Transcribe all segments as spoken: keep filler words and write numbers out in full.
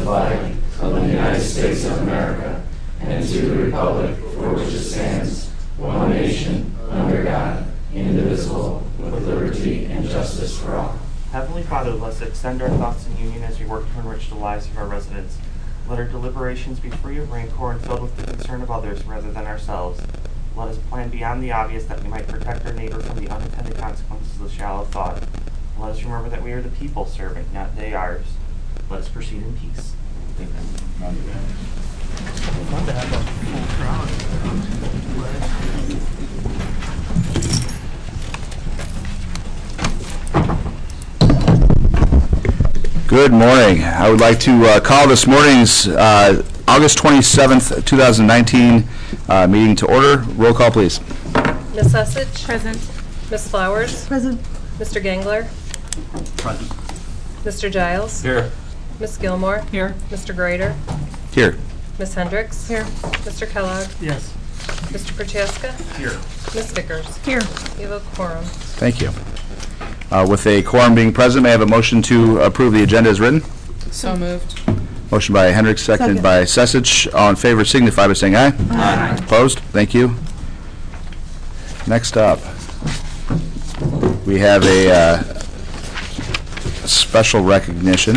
flag of the United States of America and to the republic for which it stands, one nation, under God, indivisible, with liberty and justice for all. Heavenly Father, let us extend our thoughts in union as we work to enrich the lives of our residents. Let our deliberations be free of rancor and filled with the concern of others rather than ourselves. Let us plan beyond the obvious that we might protect our neighbor from the unintended consequences of shallow thought. Let us remember that we are the people's servant, not they ours. Let us proceed in peace. Amen. I'd love to have a full crowd. Good morning. I would like to uh, call this morning's uh, August twenty-seventh, two thousand nineteen uh, meeting to order. Roll call, please. Miz Sussage? Present. Miz Flowers? Present. Mister Gangler? Present. Mister Giles? Here. Miz Gilmore? Here. Mister Greider? Here. Miz Hendricks? Here. Mister Kellogg? Yes. Mister Prochaska? Here. Miz Vickers? Here. You have a quorum. Thank you. Uh, with a quorum being present, may I have a motion to approve the agenda as written? So moved. Motion by Hendricks, seconded Second. by Sesich. All in favor signify by saying aye. Aye. Opposed? Thank you. Next up, we have a uh, special recognition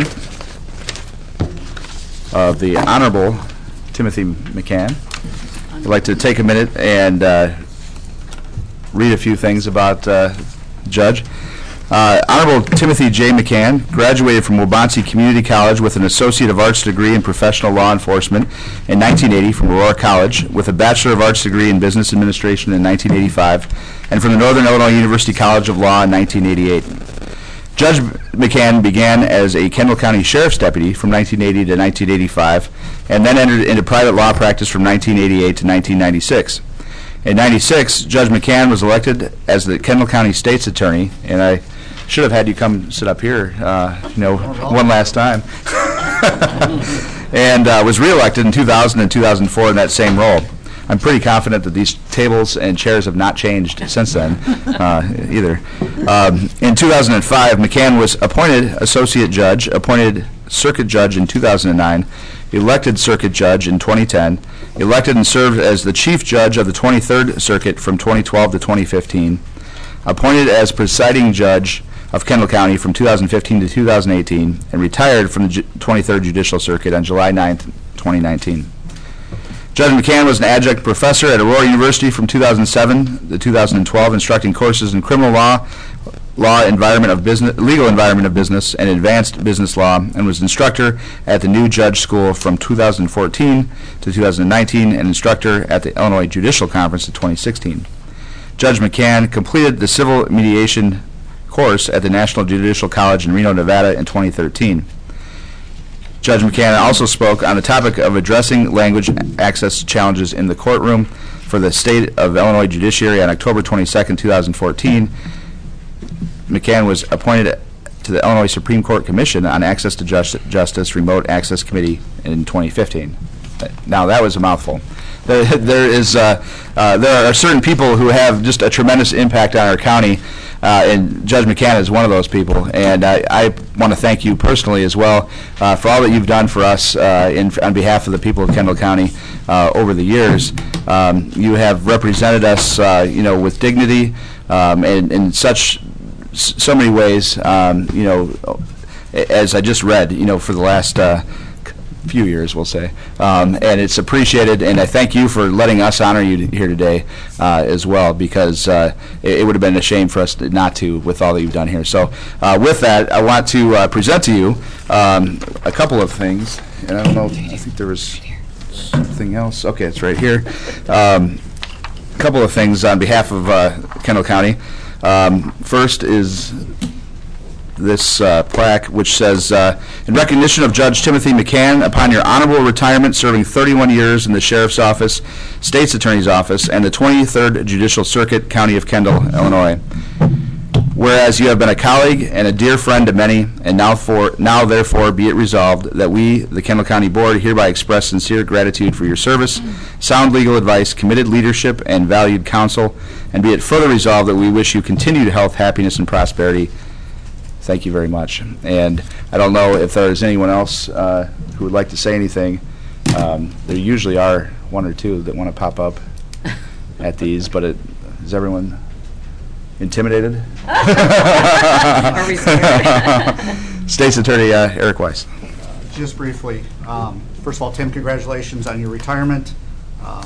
of the Honorable Timothy McCann. I'd like to take a minute and uh, read a few things about uh, Judge. Uh, Honorable Timothy J. McCann graduated from Waubonsee Community College with an Associate of Arts degree in Professional Law Enforcement in nineteen eighty from Aurora College, with a Bachelor of Arts degree in Business Administration in nineteen eighty-five, and from the Northern Illinois University College of Law in nineteen eighty-eight. Judge McCann began as a Kendall County Sheriff's Deputy from nineteen eighty to nineteen eighty-five, and then entered into private law practice from nineteen eighty-eight to nineteen ninety-six. In ninety-six, Judge McCann was elected as the Kendall County State's Attorney, and I should have had you come sit up here, uh, you know, one last time, and uh, was reelected in two thousand and two thousand four in that same role. I'm pretty confident that these tables and chairs have not changed since then, uh, either. Um, in two thousand five, McCann was appointed Associate Judge, appointed Circuit Judge in two thousand nine, elected Circuit Judge in twenty ten, elected and served as the Chief Judge of the twenty-third Circuit from twenty twelve to twenty fifteen, appointed as Presiding Judge of Kendall County from two thousand fifteen to two thousand eighteen, and retired from the Ju- twenty-third Judicial Circuit on July ninth, twenty nineteen. Judge McCann was an adjunct professor at Aurora University from two thousand seven to two thousand twelve, instructing courses in criminal law, law environment of business, legal environment of business, and advanced business law, and was instructor at the New Judge School from two thousand fourteen to two thousand nineteen, and instructor at the Illinois Judicial Conference in twenty sixteen. Judge McCann completed the civil mediation course at the National Judicial College in Reno, Nevada in twenty thirteen. Judge McCann also spoke on the topic of addressing language access challenges in the courtroom for the State of Illinois Judiciary on October twenty-second, two thousand fourteen. McCann was appointed to the Illinois Supreme Court Commission on Access to Just- Justice Remote Access Committee in twenty fifteen. Now, that was a mouthful. There, there is, uh, uh, there are certain people who have just a tremendous impact on our county, uh, and Judge McCann is one of those people. And I, I want to thank you personally as well uh, for all that you've done for us uh, in, on behalf of the people of Kendall County uh, over the years. Um, you have represented us, uh, you know, with dignity um, and in such so many ways. Um, you know, as I just read, you know, for the last. Uh, few years, we'll say, um, and it's appreciated, and I thank you for letting us honor you here today uh, as well, because uh, it, it would have been a shame for us to not to with all that you've done here. So uh, with that, I want to uh, present to you um, a couple of things, and I don't know, I think there was something else. Okay, it's right here. Um, a couple of things on behalf of uh, Kendall County. Um, first is this uh, plaque, which says, uh, in recognition of Judge Timothy McCann, upon your honorable retirement serving thirty-one years in the Sheriff's Office, State's Attorney's Office, and the twenty-third Judicial Circuit, County of Kendall, Illinois. Whereas you have been a colleague and a dear friend to many, and now, for, now therefore be it resolved that we, the Kendall County Board, hereby express sincere gratitude for your service, sound legal advice, committed leadership, and valued counsel, and be it further resolved that we wish you continued health, happiness, and prosperity. thank you very much. And I don't know if there's anyone else uh, who would like to say anything. Um, there usually are one or two that want to pop up at these, but it, is everyone intimidated? Are we scared? State's Attorney uh, Eric Weiss. Just briefly, um, first of all, Tim, congratulations on your retirement. Um,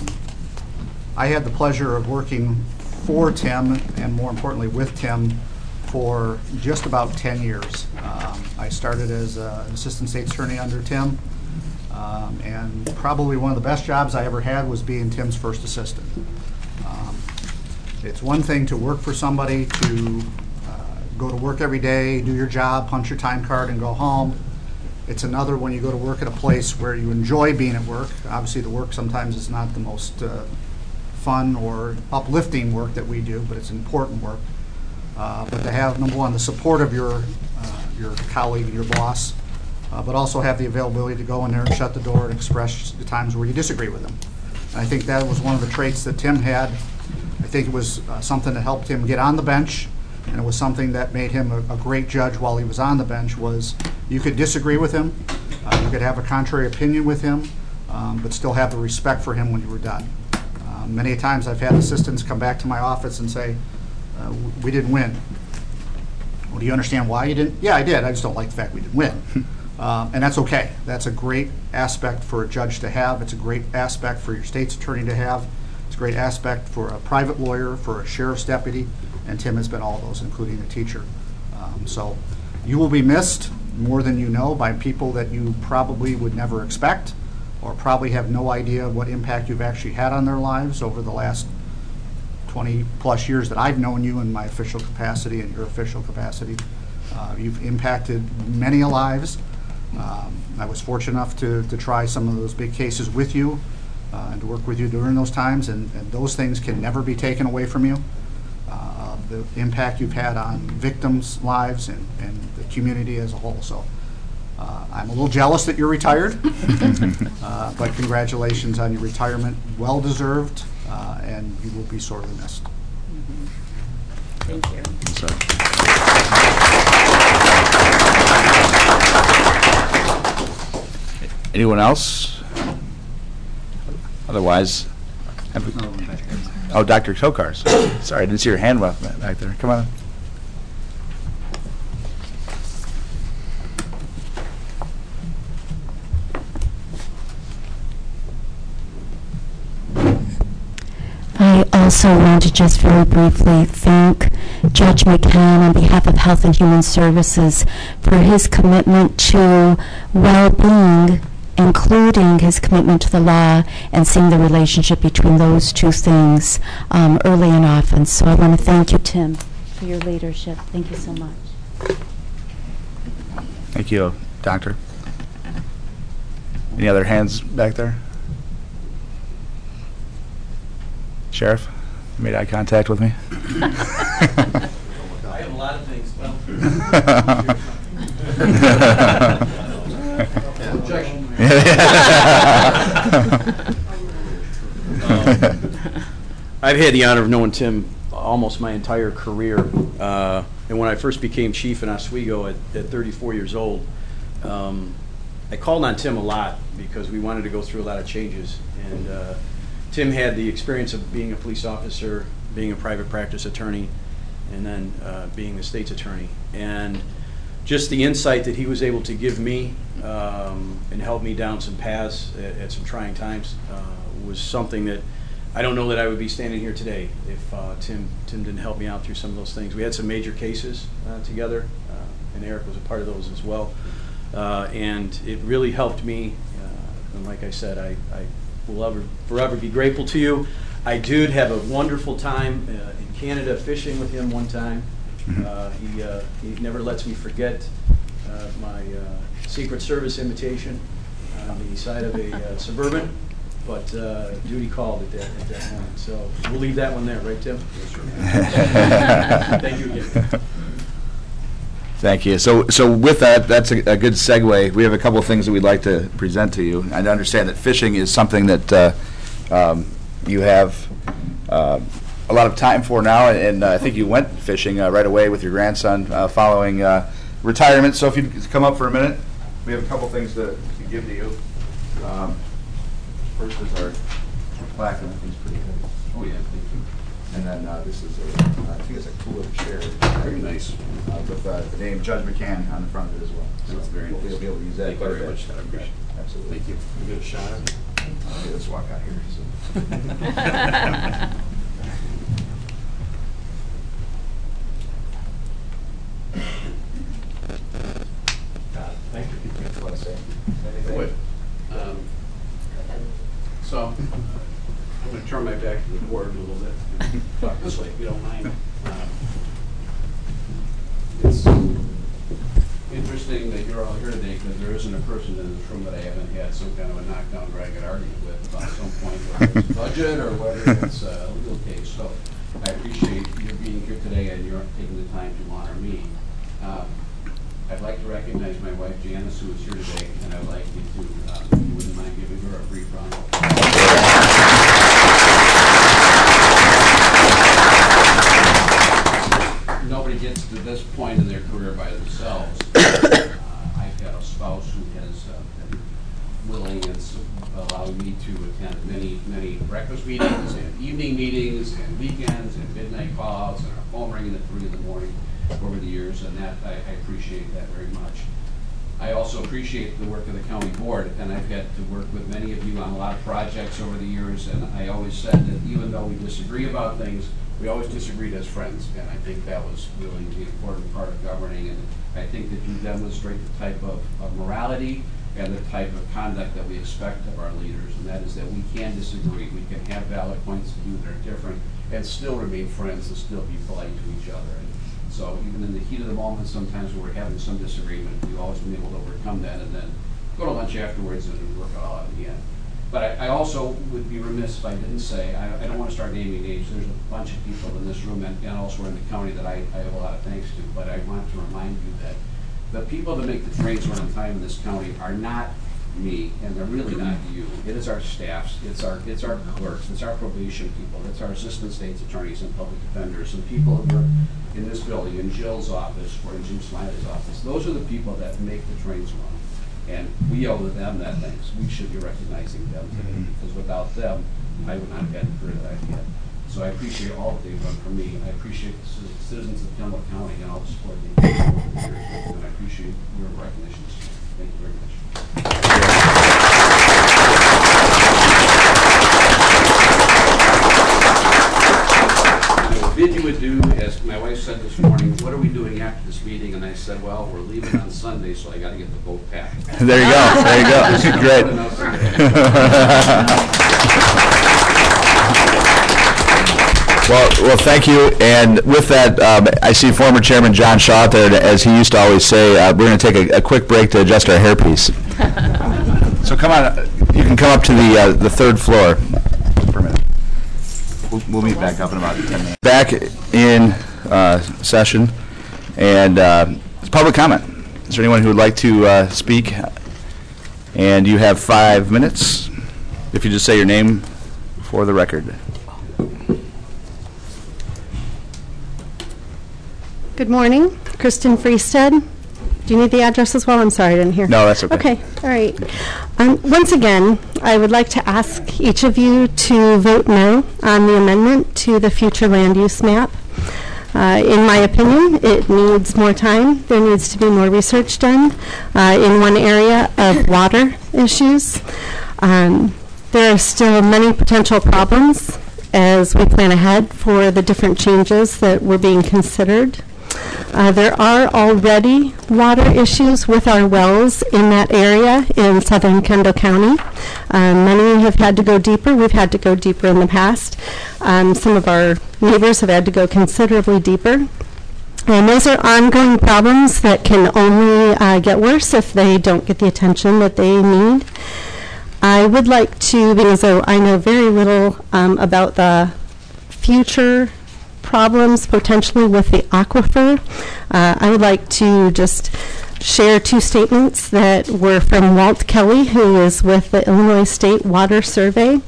I had the pleasure of working for Tim, and more importantly with Tim, for just about ten years. Um, I started as uh, an assistant state attorney under Tim, um, and probably one of the best jobs I ever had was being Tim's first assistant. Um, it's one thing to work for somebody, to uh, go to work every day, do your job, punch your time card, and go home. It's another when you go to work at a place where you enjoy being at work. Obviously, the work sometimes is not the most uh, fun or uplifting work that we do, but it's important work. Uh, but to have, number one, the support of your uh, your colleague, your boss, uh, but also have the availability to go in there and shut the door and express the times where you disagree with them. And I think that was one of the traits that Tim had. I think it was uh, something that helped him get on the bench, and it was something that made him a, a great judge while he was on the bench. Was you could disagree with him, uh, you could have a contrary opinion with him, um, but still have the respect for him when you were done. Uh, many times I've had assistants come back to my office and say, uh, we didn't win. Well, do you understand why you didn't? Yeah, I did. I just don't like the fact we didn't win. Um, and that's okay. That's a great aspect for a judge to have. It's a great aspect for your state's attorney to have. It's a great aspect for a private lawyer, for a sheriff's deputy, and Tim has been all those, including a teacher. Um, so you will be missed more than you know by people that you probably would never expect, or probably have no idea what impact you've actually had on their lives over the last twenty plus years that I've known you in my official capacity and your official capacity. Uh, you've impacted many lives. Um, I was fortunate enough to, to try some of those big cases with you uh, and to work with you during those times, and, and those things can never be taken away from you. Uh, the impact you've had on victims' lives and, and the community as a whole. So uh, I'm a little jealous that you're retired, uh, but congratulations on your retirement. Well deserved, uh, and you will be sorely missed. Thank you. So. Anyone else? Otherwise, have we, oh, Doctor Tokars. Sorry, I didn't see your hand up back there. Come on. I also want to just very briefly thank Judge McCann on behalf of Health and Human Services for his commitment to well-being, including his commitment to the law and seeing the relationship between those two things um, early and often. So I want to thank you, Tim, for your leadership. Thank you so much. Thank you, Doctor. Any other hands back there? Sheriff, you made eye contact with me. I have a lot of things. Well, objection. um, I've had the honor of knowing Tim almost my entire career, uh, and when I first became chief in Oswego at, at thirty-four years old, um, I called on Tim a lot because we wanted to go through a lot of changes, and uh, Tim had the experience of being a police officer, being a private practice attorney, and then uh, being the state's attorney. And just the insight that he was able to give me um, and help me down some paths at, at some trying times uh, was something that I don't know that I would be standing here today if uh, Tim Tim didn't help me out through some of those things. We had some major cases uh, together, uh, and Eric was a part of those as well. Uh, and it really helped me. Uh, and like I said, I, I will ever, forever be grateful to you. I did have a wonderful time uh, in Canada fishing with him one time. Uh, he, uh, he never lets me forget uh, my uh, Secret Service invitation on the side of a uh, Suburban, but uh, duty called at that, at that moment. So we'll leave that one there, right, Tim? Thank you again. Thank you. So, so with that, that's a, a good segue. We have a couple of things that we'd like to present to you. I understand that fishing is something that uh, um, you have uh, a lot of time for now, and uh, I think you went fishing uh, right away with your grandson uh, following uh, retirement. So if you could come up for a minute, we have a couple things to, to give to you. Um, first is our plaque, and I think it's pretty heavy. Oh yeah, thank you. And then uh, this is a, uh, I think it's a cooler chair. Very nice. Uh, with uh, the name Judge McCann on the front of it as well. So That's very we'll nice. be able to use that. Thank you very much. I appreciate it. Absolutely. Thank you. You get a shot at it? Okay, let's walk out here. So. Thank you. That's what I say. Would. Um, So, I'm going to turn my back to the board a little bit and talk this way, if you don't mind. Um, It's interesting that you're all here today because there isn't a person in this room that I haven't had some kind of a knockdown, drag-out argument with about some point, whether it's budget or whether it's a legal case. So, I appreciate your being here today and you're taking the time to honor me. Um, I'd like to recognize my wife Janice, who is here today, and I'd like you to, uh, if you wouldn't mind giving her a brief round of applause. Nobody gets to this point in their career by themselves. Uh, I've got a spouse who has uh, been willing and so allowing me to attend many, many breakfast meetings and evening meetings and weekends and midnight calls and our phone ringing at three in the morning over the years, and that I, I appreciate that very much. I also appreciate the work of the county board, and I've had to work with many of you on a lot of projects over the years, and I always said that even though we disagree about things, we always disagreed as friends, and I think that was really the important part of governing, and I think that you demonstrate the type of, of morality and the type of conduct that we expect of our leaders, and that is that we can disagree, we can have valid points of view that are different, and still remain friends and still be polite to each other. And so even in the heat of the moment, sometimes when we're having some disagreement, we've always been able to overcome that and then go to lunch afterwards and work it all out in the end. But I, I also would be remiss if I didn't say, I, I don't want to start naming names, there's a bunch of people in this room and, and elsewhere in the county that I, I have a lot of thanks to, but I want to remind you that the people that make the trains run on time in this county are not me, and they're really not you. It is our staffs, it's our it's our clerks, it's our probation people, it's our assistant state's attorneys and public defenders, and people who are in this building, in Jill's office or in Jim Smiley's office. Those are the people that make the trains run, and we owe them that thanks. We should be recognizing them today, because without them, I would not have had the career that I've had. So I appreciate all that they've done for me. I appreciate the citizens of Pembroke County and all the support they've given over the years, and I appreciate your recognition. Thank you very much. Bid you would do, as my wife said this morning, what are we doing after this meeting? And I said, well, we're leaving on Sunday, so I got to get the boat packed. There you go. There you go. Great. Well, well, thank you. And with that, um, I see former Chairman John Shaw out there, and as he used to always say, uh, we're going to take a, a quick break to adjust our hairpiece. So come on, you can come up to the uh, the third floor for a minute. We'll, we'll meet back up in about ten minutes. Back in uh, session, and uh, it's public comment. Is there anyone who would like to uh, speak? And you have five minutes. If you just say your name for the record. Good morning, Kristen Freestead. Do you need the address as well? I'm sorry, I didn't hear. No, that's okay. Okay, all right. Um, once again, I would like to ask each of you to vote no on the amendment to the future land use map. Uh, in my opinion, it needs more time. There needs to be more research done uh, in one area of water issues. Um, there are still many potential problems as we plan ahead for the different changes that were being considered. Uh, there are already water issues with our wells in that area in southern Kendall County. Um, many have had to go deeper. We've had to go deeper in the past. Um, some of our neighbors have had to go considerably deeper. And those are ongoing problems that can only uh, get worse if they don't get the attention that they need. I would like to, because I know very little um, about the future problems potentially with the aquifer. Uh, I would like to just share two statements that were from Walt Kelly, who is with the Illinois State Water Survey.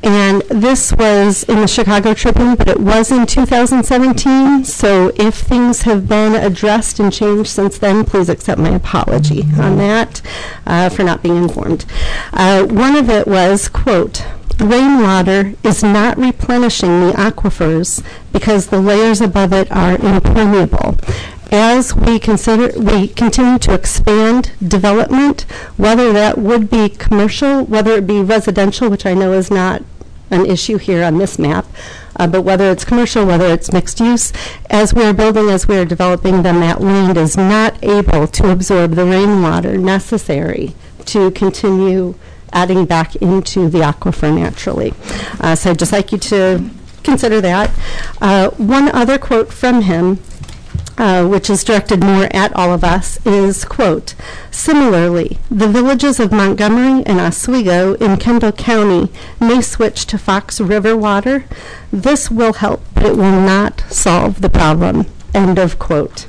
And this was in the Chicago Tribune, but it was in two thousand seventeen. So if things have been addressed and changed since then, please accept my apology on that uh, for not being informed. Uh, one of it was, quote, rainwater is not replenishing the aquifers because the layers above it are impermeable. As we consider, we continue to expand development, whether that would be commercial, whether it be residential, which I know is not an issue here on this map, uh, but whether it's commercial, whether it's mixed use, as we're building, as we're developing them, that land is not able to absorb the rainwater necessary to continue adding back into the aquifer naturally. Uh, so I'd just like you to consider that. Uh, one other quote from him, Uh, which is directed more at all of us, is, quote, similarly, the villages of Montgomery and Oswego in Kendall County may switch to Fox River water. This will help, but it will not solve the problem, end of quote.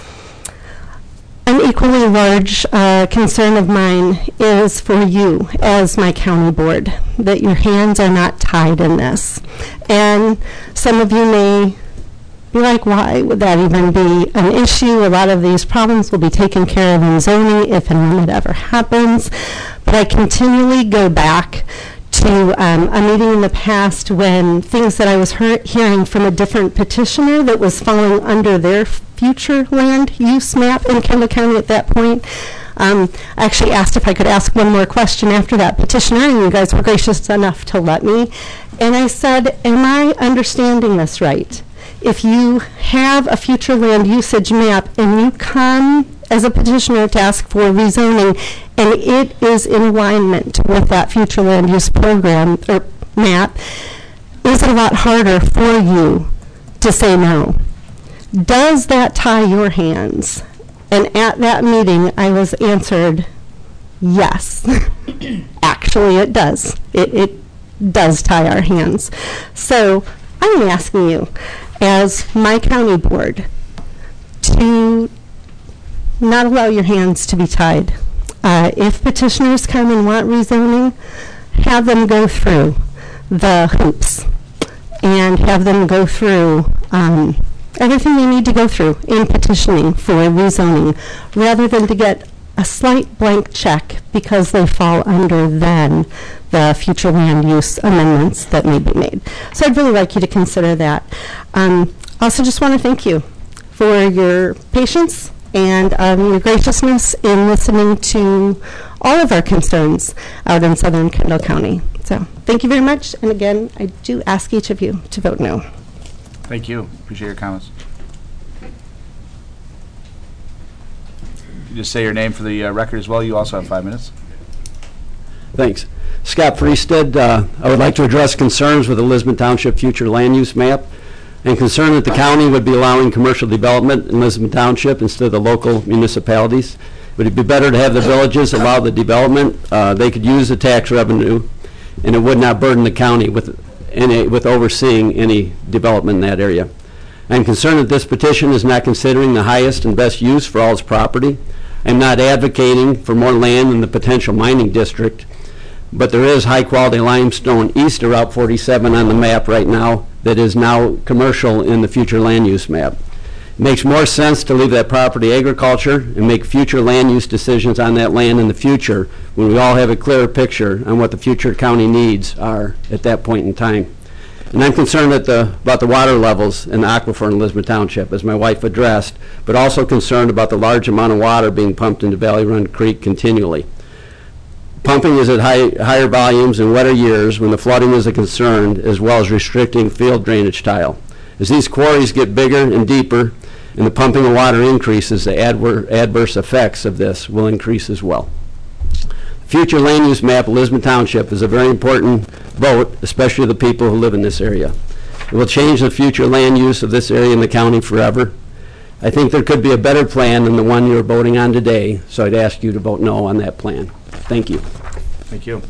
An equally large uh, concern of mine is for you as my county board, that your hands are not tied in this. And some of you may be like, why would that even be an issue? A lot of these problems will be taken care of in zoning if and when it ever happens. But I continually go back to um, a meeting in the past when things that I was hear- hearing from a different petitioner that was falling under their future land use map in Kendall County at that point. Um, I actually asked if I could ask one more question after that petitioner, and you guys were gracious enough to let me. And I said, am I understanding this right? If you have a future land usage map and you come as a petitioner to ask for rezoning and it is in alignment with that future land use program or map, is it a lot harder for you to say no? Does that tie your hands? And at that meeting, I was answered, yes. Actually, it does. It, it does tie our hands. So I'm asking you, as my county board, to not allow your hands to be tied. Uh, if petitioners come and want rezoning, have them go through the hoops and have them go through um, everything they need to go through in petitioning for rezoning, rather than to get a slight blank check because they fall under then the future land use amendments that may be made. So I'd really like you to consider that. Um, also just want to thank you for your patience and um, your graciousness in listening to all of our concerns out in southern Kendall County. So thank you very much. And again, I do ask each of you to vote no. Thank you. Appreciate your comments. You just say your name for the uh, record as well. You also have five minutes. Thanks. Scott Freestead. Uh, I would like to address concerns with the Lisbon Township future land use map and concern that the county would be allowing commercial development in Lisbon Township instead of the local municipalities. Would it be better to have the villages allow the development? Uh, they could use the tax revenue, and it would not burden the county with any, with overseeing any development in that area. I'm concerned that this petition is not considering the highest and best use for all its property. I'm not advocating for more land in the potential mining district, but there is high-quality limestone east of Route forty-seven on the map right now that is now commercial in the future land use map. It makes more sense to leave that property agriculture and make future land use decisions on that land in the future when we all have a clearer picture on what the future county needs are at that point in time. And I'm concerned at the, about the water levels in the aquifer in Lisbon Township, as my wife addressed, but also concerned about the large amount of water being pumped into Valley Run Creek continually. Pumping is at high, higher volumes in wetter years when the flooding is a concern, as well as restricting field drainage tile. As these quarries get bigger and deeper and the pumping of water increases, the adver adverse effects of this will increase as well. Future land use map of Lisbon Township is a very important vote, especially the people who live in this area. It will change the future land use of this area in the county forever. I think there could be a better plan than the one you're voting on today, so I'd ask you to vote no on that plan. Thank you. Thank you.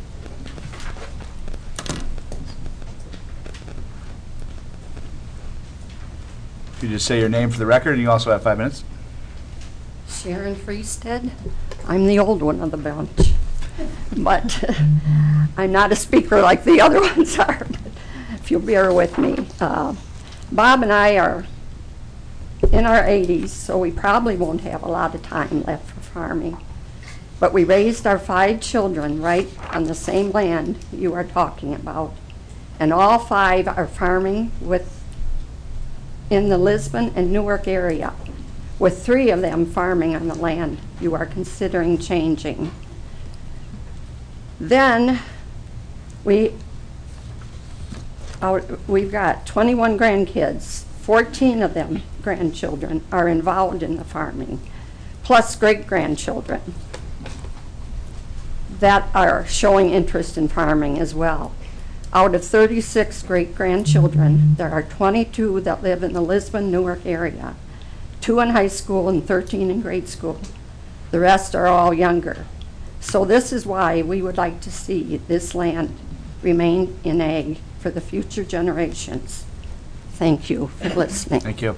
If you just say your name for the record, and you also have five minutes. Sharon Freestead. I'm the old one of the bunch. but I'm not a speaker like the other ones are. But if you'll bear with me. Uh, Bob and I are in our eighties, so we probably won't have a lot of time left for farming. But we raised our five children right on the same land you are talking about. And all five are farming with in the Lisbon and Newark area, with three of them farming on the land you are considering changing. Then we, our, we've got twenty-one grandkids. fourteen of them grandchildren are involved in the farming, plus great-grandchildren that are showing interest in farming as well. Out of thirty-six great-grandchildren, there are twenty-two that live in the Lisbon, Newark area, two in high school and thirteen in grade school. The rest are all younger. So this is why we would like to see this land remain in ag for the future generations. Thank you for listening. Thank you.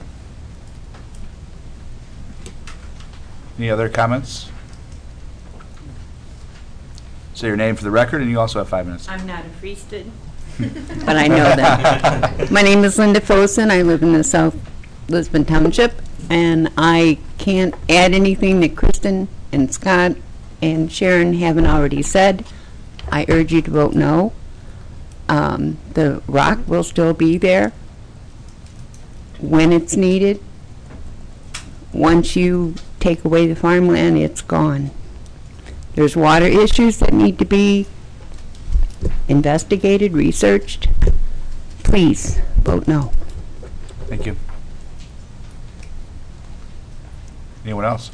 Any other comments? Say your name for the record, and you also have five minutes. I'm not a priesthood, but I know them. My name is Linda Fosen. I live in the South Lisbon Township, and I can't add anything that Kristen and Scott and Sharon haven't already said. I urge you to vote no. Um, the rock will still be there when it's needed. Once you take away the farmland, it's gone. There's water issues that need to be investigated, researched. Please vote no. Thank you. Anyone else?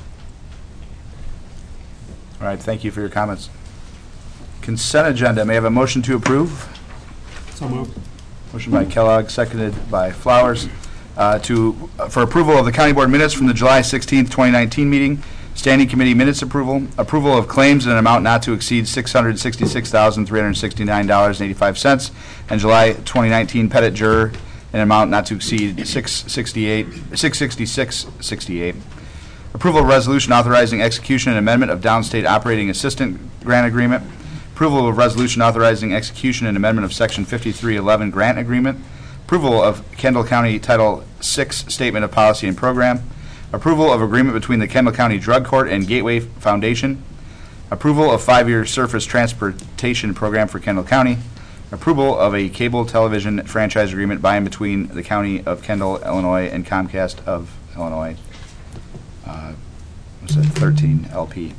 All right, thank you for your comments. Consent agenda. May I have a motion to approve? So moved. Motion by Kellogg, seconded by Flowers. Uh, to uh, for approval of the County Board minutes from the July sixteenth, twenty nineteen meeting, Standing Committee minutes approval, approval of claims in an amount not to exceed six hundred sixty-six thousand, three hundred sixty-nine dollars and eighty-five cents, and July twenty nineteen Pettit Juror in an amount not to exceed six sixty-eight, six sixty-six sixty-eight. Approval of resolution authorizing execution and amendment of downstate operating assistant grant agreement. Approval of resolution authorizing execution and amendment of section fifty-three eleven grant agreement. Approval of Kendall County Title six Statement of Policy and Program. Approval of agreement between the Kendall County Drug Court and Gateway Foundation. Approval of five-year surface transportation program for Kendall County. Approval of a cable television franchise agreement by and between the County of Kendall, Illinois, and Comcast of Illinois. Uh, what's that? thirteen L P.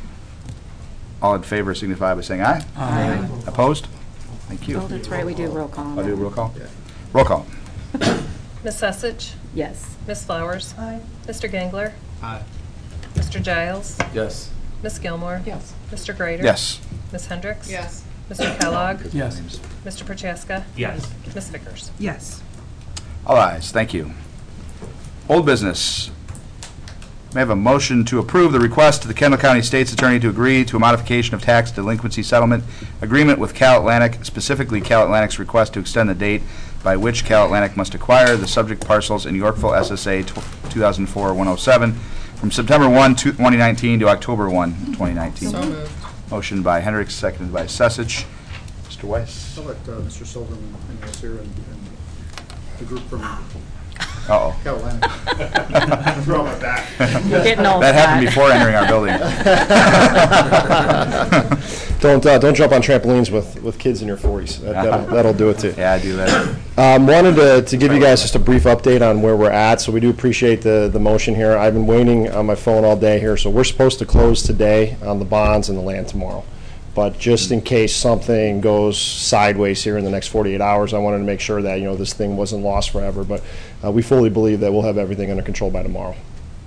All in favor signify by saying aye. Aye. Opposed? Thank you. Oh, that's right, we do roll call. on I'll do a that. roll call. Roll call. Miss Sussich? Yes. Miss Flowers? Aye. Mister Gangler? Aye. Mister Giles? Yes. Miss Gilmore? Yes. Mister Grader? Yes. Miss Hendricks? Yes. Mister Kellogg? Yes. Mister Prochaska? Yes. Miss Vickers? Yes. All ayes. Thank you. Old business. May I have a motion to approve the request to the Kendall County State's Attorney to agree to a modification of tax delinquency settlement agreement with Cal Atlantic, specifically Cal Atlantic's request to extend the date by which Cal Atlantic must acquire the subject parcels in Yorkville S S A two thousand four one oh seven from September first, twenty nineteen to October first, twenty nineteen. So moved. Motion by Hendricks, seconded by Sessage. Mister Weiss. I'll let uh, Mister Silverman and us here and, and the group from Uh-oh. Carolina. Throw my back. Getting old. That happened before entering our building. Don't uh, don't jump on trampolines with, with kids in your forties. That, that'll, that'll do it too. Yeah, I do that. Um, wanted to, to give you guys just a brief update on where we're at. So we do appreciate the, the motion here. I've been waiting on my phone all day here. So we're supposed to close today on the bonds and the land tomorrow. But just in case something goes sideways here in the next forty-eight hours, I wanted to make sure that, you know, this thing wasn't lost forever. But uh, we fully believe that we'll have everything under control by tomorrow.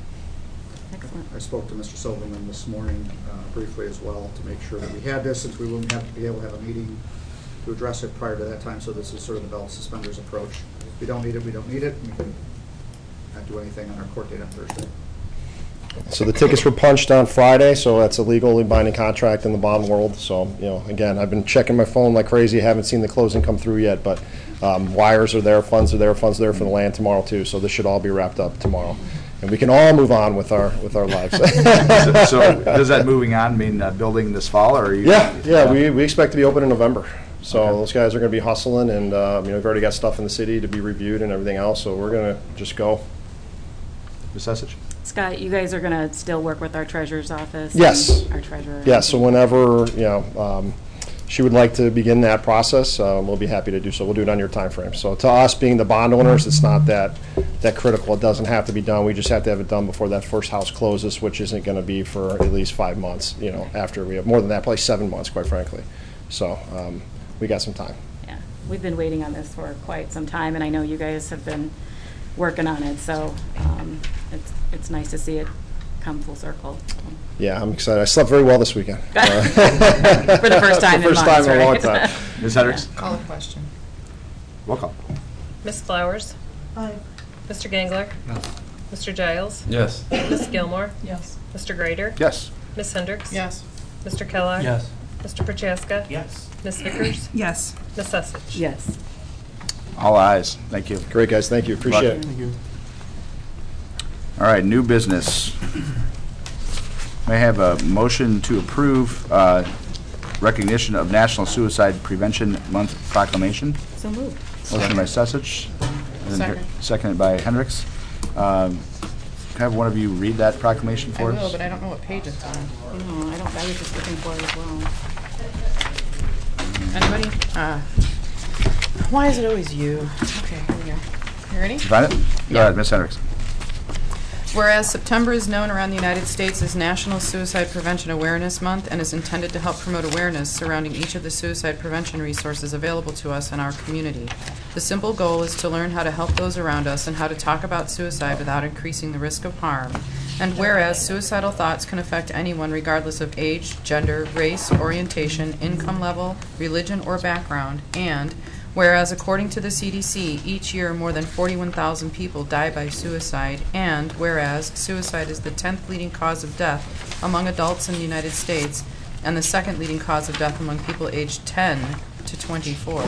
I spoke to Mister Silverman this morning uh, briefly as well to make sure that we had this, since we wouldn't have to be able to have a meeting to address it prior to that time. So this is sort of the belt and suspenders approach. If we don't need it, we don't need it. We can not do anything on our court date on Thursday. So the tickets were punched on Friday, so that's a legally binding contract in the bond world. So, you know, again, I've been checking my phone like crazy. Haven't seen the closing come through yet, but um, wires are there, funds are there, funds are there for the land tomorrow too. So this should all be wrapped up tomorrow. and we can all move on with our, with our lives. So so does that moving on mean uh, building this fall, or are you? Yeah, yeah, we, we expect to be open in November. So Okay. those guys are going to be hustling, and um, you know, we've already got stuff in the city to be reviewed and everything else, so we're going to just go. Miz Sesich? Scott, you guys are going to still work with our treasurer's office? Yes. and Our treasurer? Yeah, so whenever, you know, um, she would like to begin that process, um, we'll be happy to do so. We'll do it on your time frame. So to us, being the bond owners, it's not that, that critical. It doesn't have to be done. We just have to have it done before that first house closes, which isn't going to be for at least five months, you know, after we have, more than that, probably seven months, quite frankly. So um, we got some time. Yeah, we've been waiting on this for quite some time, and I know you guys have been working on it, so um, it's, it's nice to see it come full circle. Yeah, I'm excited. I slept very well this weekend. For the first time For the in first months, time in a long right? time. Miz Hendricks? Call a question. Roll call. Miss Flowers? Aye. Mister Gangler? No. Mister Giles? Yes. Miss Gilmore? Yes. Mister Grader? Yes. Miss Hendricks? Yes. Mister Kellogg? Yes. Mister Prochaska? Yes. Miss Vickers? Yes. Miss Sussich? Yes. All ayes. Thank you. Great, guys. Thank you. Appreciate it. Thank you. All right, new business. May I have a motion to approve uh, recognition of National Suicide Prevention Month proclamation? So moved. Motion by Sesich. and then Second. Seconded by Hendricks. Um, Can I have one of you read that proclamation for I us? will, but I don't know what page it's on. No, I don't, I was just looking for it as well. Anybody? Uh, why is it always you? Okay, here we go. You ready? You find it? Go Yeah. ahead, Miz Hendricks. Whereas September is known around the United States as National Suicide Prevention Awareness Month and is intended to help promote awareness surrounding each of the suicide prevention resources available to us in our community. The simple goal is to learn how to help those around us and how to talk about suicide without increasing the risk of harm. And whereas suicidal thoughts can affect anyone regardless of age, gender, race, orientation, income level, religion, or background, and whereas, according to the C D C, each year more than forty-one thousand people die by suicide, and whereas suicide is the tenth leading cause of death among adults in the United States and the second leading cause of death among people aged ten to twenty-four.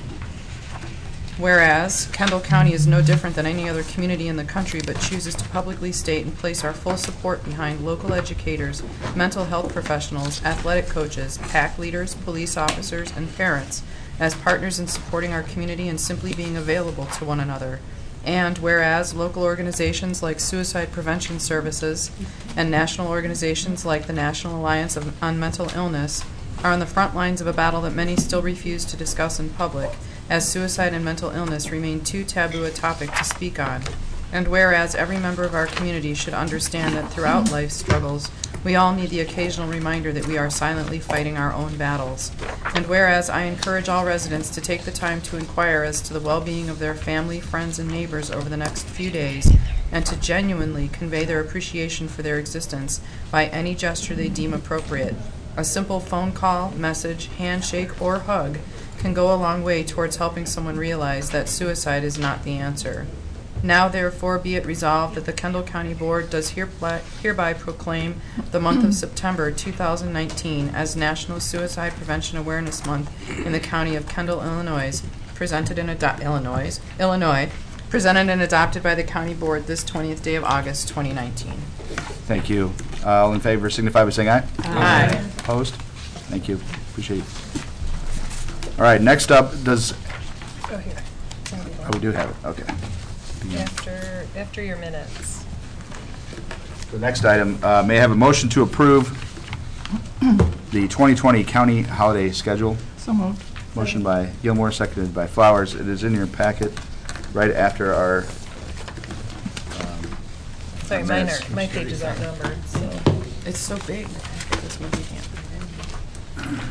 Whereas Kendall County is no different than any other community in the country, but chooses to publicly state and place our full support behind local educators, mental health professionals, athletic coaches, PAC leaders, police officers, and parents as partners in supporting our community and simply being available to one another. And whereas local organizations like Suicide Prevention Services and national organizations like the National Alliance of, on Mental Illness are on the front lines of a battle that many still refuse to discuss in public, as suicide and mental illness remain too taboo a topic to speak on. And whereas every member of our community should understand that throughout life's struggles, we all need the occasional reminder that we are silently fighting our own battles. And whereas I encourage all residents to take the time to inquire as to the well-being of their family, friends, and neighbors over the next few days, and to genuinely convey their appreciation for their existence by any gesture they deem appropriate. A simple phone call, message, handshake, or hug can go a long way towards helping someone realize that suicide is not the answer. Now therefore be it resolved that the Kendall County Board does hereby, hereby proclaim the month of September two thousand nineteen as National Suicide Prevention Awareness Month in the County of Kendall, Illinois, presented and ado- Illinois, Illinois, presented and adopted by the County Board this twentieth day of August, twenty nineteen. Thank you. Uh, All in favor signify by saying aye. Aye. Opposed? Thank you. Appreciate it. All right, next up, does, Oh, here. oh, we do have it, okay. After, after your minutes. The next item, uh, may I have a motion to approve the twenty twenty county holiday schedule? So moved. Motion by Gilmore, seconded by Flowers. It is in your packet right after our. um, Sorry, mine minutes. are, my pages aren't numbered, so. It's so big. This one you can't put in.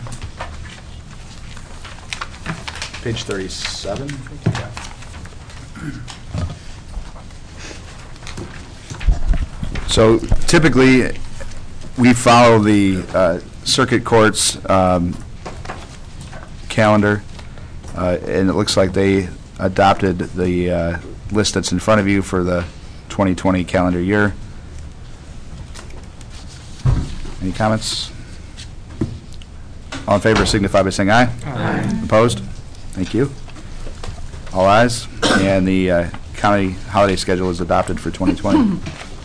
Page thirty-seven. So typically, we follow the uh, circuit court's um, calendar, uh, and it looks like they adopted the uh, list that's in front of you for the twenty twenty calendar year. Any comments? All in favor signify by saying aye. Aye. Opposed? Thank you. All ayes, and the uh, county holiday schedule is adopted for twenty twenty.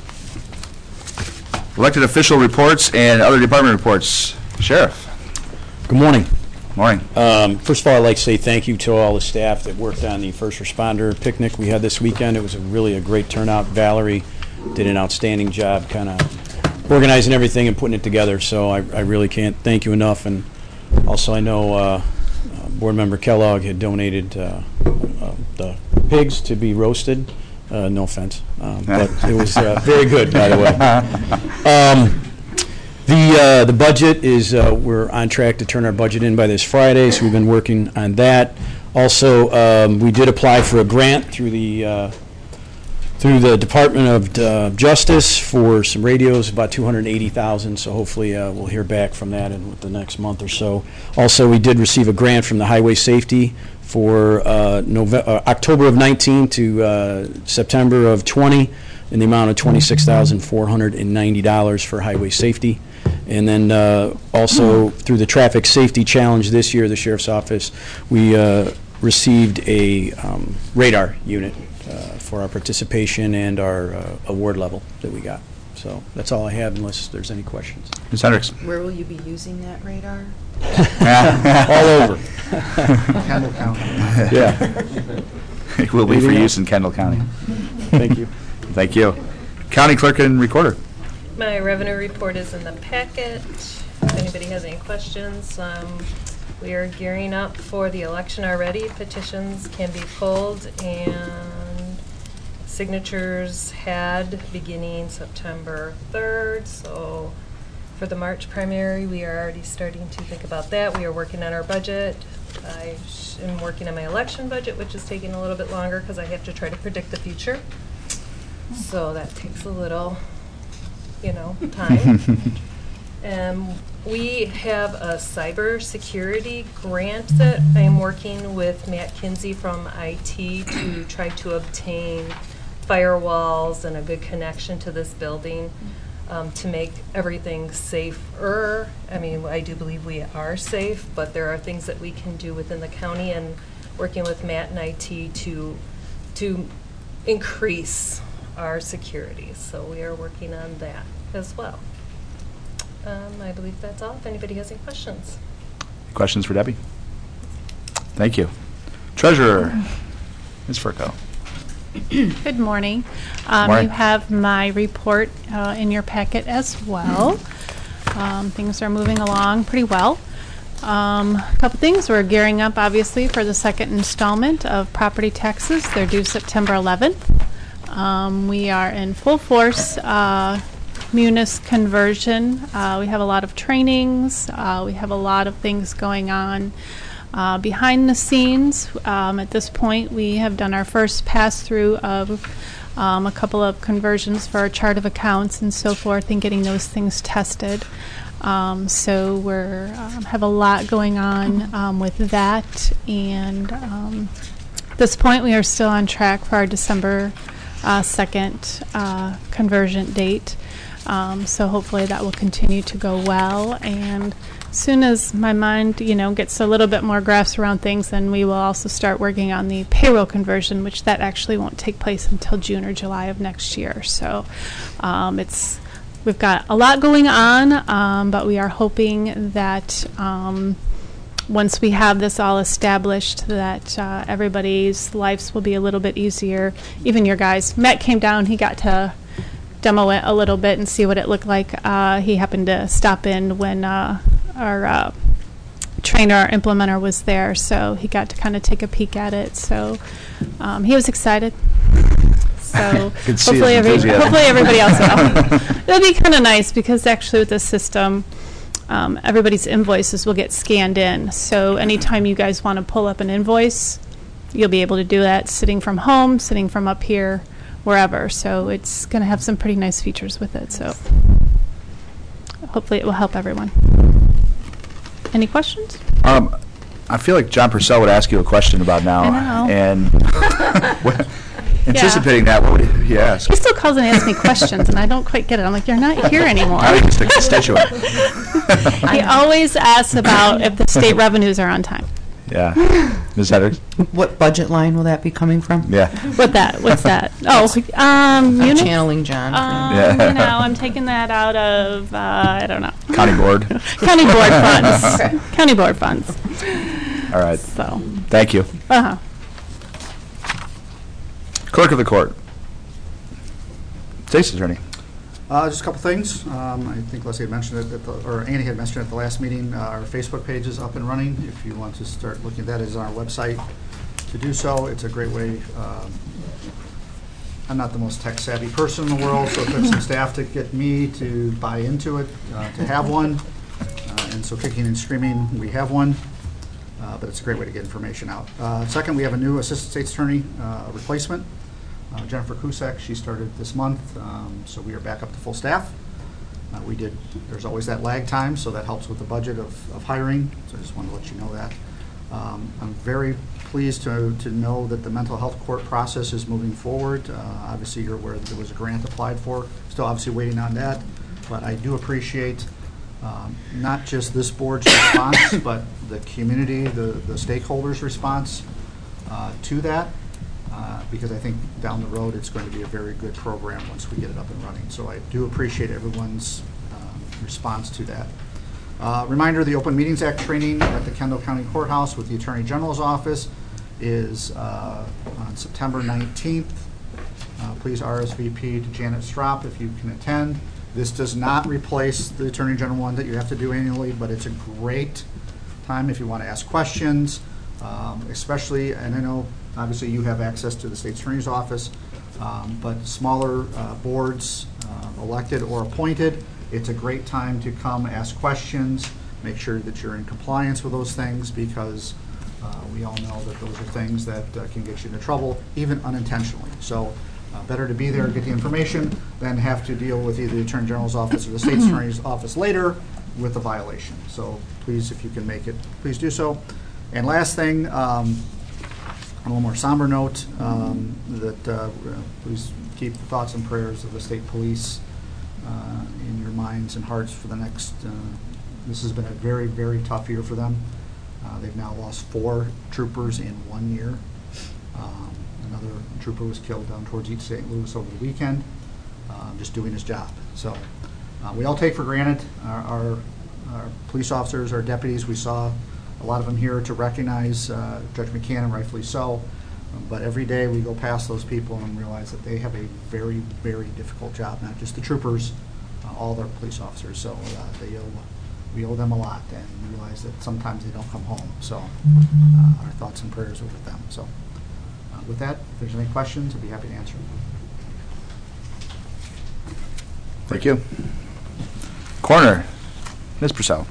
Elected official reports and other department reports. Sheriff. Good morning. Morning. Um, first of all, I'd like to say thank you to all the staff that worked on the first responder picnic we had this weekend. It was a really a great turnout. Valerie did an outstanding job kind of organizing everything and putting it together, so I, I really can't thank you enough. And also I know uh, uh, Board Member Kellogg had donated uh, uh, the pigs to be roasted. Uh, no offense, um, but it was uh, very good, by the way. Um, The uh, the budget is, uh, we're on track to turn our budget in by this Friday, so we've been working on that. Also, um, we did apply for a grant through the uh, through the Department of uh, Justice for some radios, about two hundred eighty thousand dollars, so hopefully uh, we'll hear back from that in the next month or so. Also, we did receive a grant from the Highway Safety for uh, Nove- uh, October of nineteen to uh, September of twenty in the amount of twenty-six thousand four hundred ninety dollars for highway safety. And then uh, also through the Traffic Safety Challenge this year, the Sheriff's Office, we uh, received a um, radar unit uh, for our participation and our uh, award level that we got. So that's all I have unless there's any questions. Miz Hendricks. Where will you be using that radar? All over. Kendall County. Yeah. It will be for use in Kendall County. Thank you. Thank you. County Clerk and Recorder. My revenue report is in the packet. If anybody has any questions, um, we are gearing up for the election already. Petitions can be pulled and signatures had beginning September third. So for the March primary, we are already starting to think about that. We are working on our budget. I am working on my election budget, which is taking a little bit longer because I have to try to predict the future. So that takes a little, you know, time. Um, we have a cyber security grant that I'm working with Matt Kinsey from I T to try to obtain firewalls and a good connection to this building um, to make everything safer. I mean, I do believe we are safe, but there are things that we can do within the county, and working with Matt and I T to to increase our security. So we are working on that as well. Um, I believe that's all. If anybody has any questions. Questions for Debbie? Thank you. Treasurer, Miz Furco. Good morning. Um, Morning. You have my report uh, in your packet as well. Um, things are moving along pretty well. Um, a couple things. We're gearing up, obviously, for the second installment of property taxes. They're due September eleventh. Um, we are in full force uh, Munis conversion. Uh, we have a lot of trainings. Uh, we have a lot of things going on uh, behind the scenes. Um, at this point, we have done our first pass-through of um, a couple of conversions for our chart of accounts and so forth, and getting those things tested. Um, so we're um, have a lot going on um, with that, and um, at this point, we are still on track for our December Uh, second uh, conversion date. Um, so hopefully that will continue to go well. And as soon as my mind, you know, gets a little bit more grasp around things, then we will also start working on the payroll conversion, which that actually won't take place until June or July of next year. So um, it's we've got a lot going on, um, but we are hoping that um, once we have this all established, that uh, everybody's lives will be a little bit easier. Even your guys. Matt came down. He got to demo it a little bit and see what it looked like. Uh, he happened to stop in when uh, our uh, trainer, our implementer, was there, so he got to kind of take a peek at it. So um, he was excited. So hopefully, every, hopefully everybody else will. It'll be kind of nice because actually with this system, Um, everybody's invoices will get scanned in. So anytime you guys want to pull up an invoice, you'll be able to do that sitting from home, sitting from up here, wherever. So it's going to have some pretty nice features with it. So hopefully it will help everyone. Any questions? Um, I feel like John Purcell would ask you a question about now. I know. And anticipating that, what would he ask? He still calls and asks me questions, and I don't quite get it. I'm like, you're not here anymore. Now he's the constituent. He always asks about if the state revenues are on time. Yeah. Miz Hendricks? What budget line will that be coming from? Yeah. What that? What's that? Oh, um, I'm units? channeling John. Um, Yeah. you know, I'm taking that out of, uh, I don't know. County board. County board funds. County board funds. All right. So. Thank you. Uh-huh. Clerk of the court. State's attorney. Uh, just a couple things. Um, I think Leslie had mentioned it, at the, or Annie had mentioned it at the last meeting. Uh, our Facebook page is up and running. If you want to start looking at that, it is on our website to do so. It's a great way. Um, I'm not the most tech savvy person in the world, so it took some staff to get me to buy into it, uh, to have one. Uh, and so kicking and screaming, we have one. Uh, but it's a great way to get information out. Uh, second, we have a new assistant state's attorney uh, replacement. Uh, Jennifer Cusack, she started this month, um, so we are back up to full staff. Uh, we did, there's always that lag time, so that helps with the budget of, of hiring, so I just wanted to let you know that. Um, I'm very pleased to, to know that the mental health court process is moving forward. Uh, obviously, you're aware that there was a grant applied for, still obviously waiting on that, but I do appreciate um, not just this board's response, but the community, the, the stakeholders' response uh, to that. Uh, because I think down the road it's going to be a very good program once we get it up and running. So I do appreciate everyone's um, response to that. Uh, reminder, the Open Meetings Act training at the Kendall County Courthouse with the Attorney General's office is uh, on September nineteenth. Uh, please R S V P to Janet Strop if you can attend. This does not replace the Attorney General one that you have to do annually, but it's a great time if you want to ask questions, um, especially, and I know obviously you have access to the State Attorney's Office, um, but smaller uh, boards, uh, elected or appointed, it's a great time to come ask questions, make sure that you're in compliance with those things, because uh, we all know that those are things that uh, can get you into trouble, even unintentionally. So uh, better to be there, get the information, than have to deal with either the Attorney General's Office or the State Attorney's Office later with a violation. So please, if you can make it, please do so. And last thing, um, a little more somber note, um, that uh, please keep the thoughts and prayers of the state police uh, in your minds and hearts for the next, uh, this has been a very, very tough year for them. Uh, they've now lost four troopers in one year. Um, another trooper was killed down towards East Saint Louis over the weekend, uh, just doing his job. So uh, we all take for granted our, our, our police officers, our deputies. We saw a lot of them here to recognize uh, Judge McCann, rightfully so. Um, but every day we go past those people and realize that they have a very, very difficult job, not just the troopers, uh, all their police officers. So uh, they owe, we owe them a lot, and we realize that sometimes they don't come home. So uh, our thoughts and prayers are with them. So uh, with that, if there's any questions, I'd be happy to answer them. Thank you. Coroner, Miz Purcell.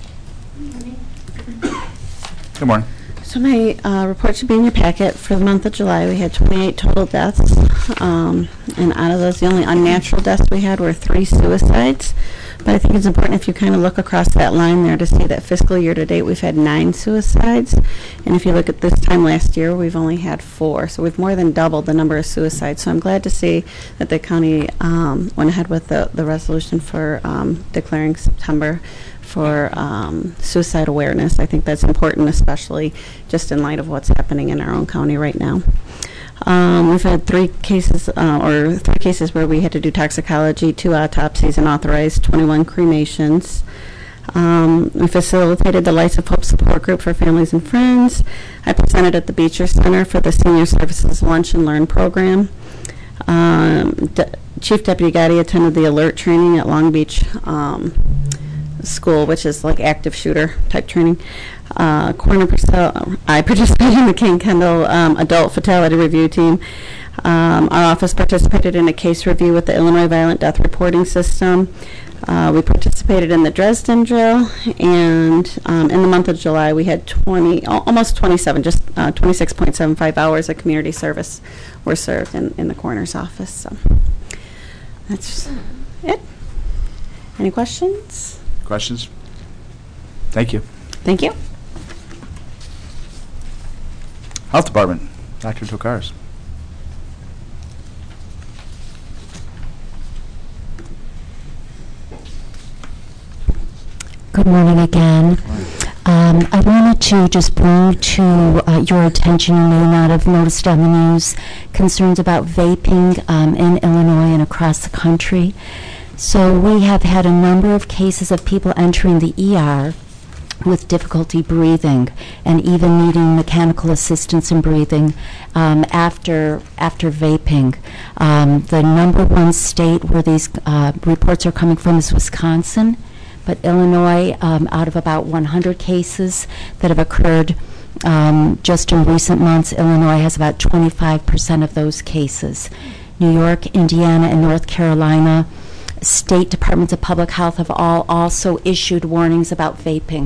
Good morning. So my uh, report should be in your packet. For the month of July, we had twenty-eight total deaths, um, and out of those, the only unnatural deaths we had were three suicides. But I think it's important if you kind of look across that line there to see that fiscal year to date, we've had nine suicides. And if you look at this time last year, we've only had four. So we've more than doubled the number of suicides. So I'm glad to see that the county um, went ahead with the, the resolution for um, declaring September for um, suicide awareness. I think that's important, especially just in light of what's happening in our own county right now. Um, we've had three cases, uh, or three cases where we had to do toxicology, two autopsies, and authorized twenty-one cremations. Um, we facilitated the Lights of Hope support group for families and friends. I presented at the Beecher Center for the Senior Services Lunch and Learn program. Um, De- Chief Deputy Gotti attended the alert training at Long Beach um, School, which is like active shooter type training. Uh, Coroner Purcell, I participated in the King Kendall um, Adult Fatality Review Team. Um, our office participated in a case review with the Illinois Violent Death Reporting System. Uh, we participated in the Dresden Drill, and um, in the month of July we had twenty, almost twenty-seven, just uh, twenty-six point seven five hours of community service were served in, in the coroner's office. So that's it. Any questions? Questions? Thank you. Thank you. Health Department, Doctor Tokars. Good morning again. Um, I wanted to just bring to uh, your attention, you may not have noticed on the news, concerns about vaping um, in Illinois and across the country. So we have had a number of cases of people entering the E R with difficulty breathing and even needing mechanical assistance in breathing um, after after vaping. Um, the number one state where these uh, reports are coming from is Wisconsin, but Illinois, um, out of about one hundred cases that have occurred um, just in recent months, Illinois has about twenty-five percent of those cases. New York, Indiana, and North Carolina state departments of public health have all also issued warnings about vaping.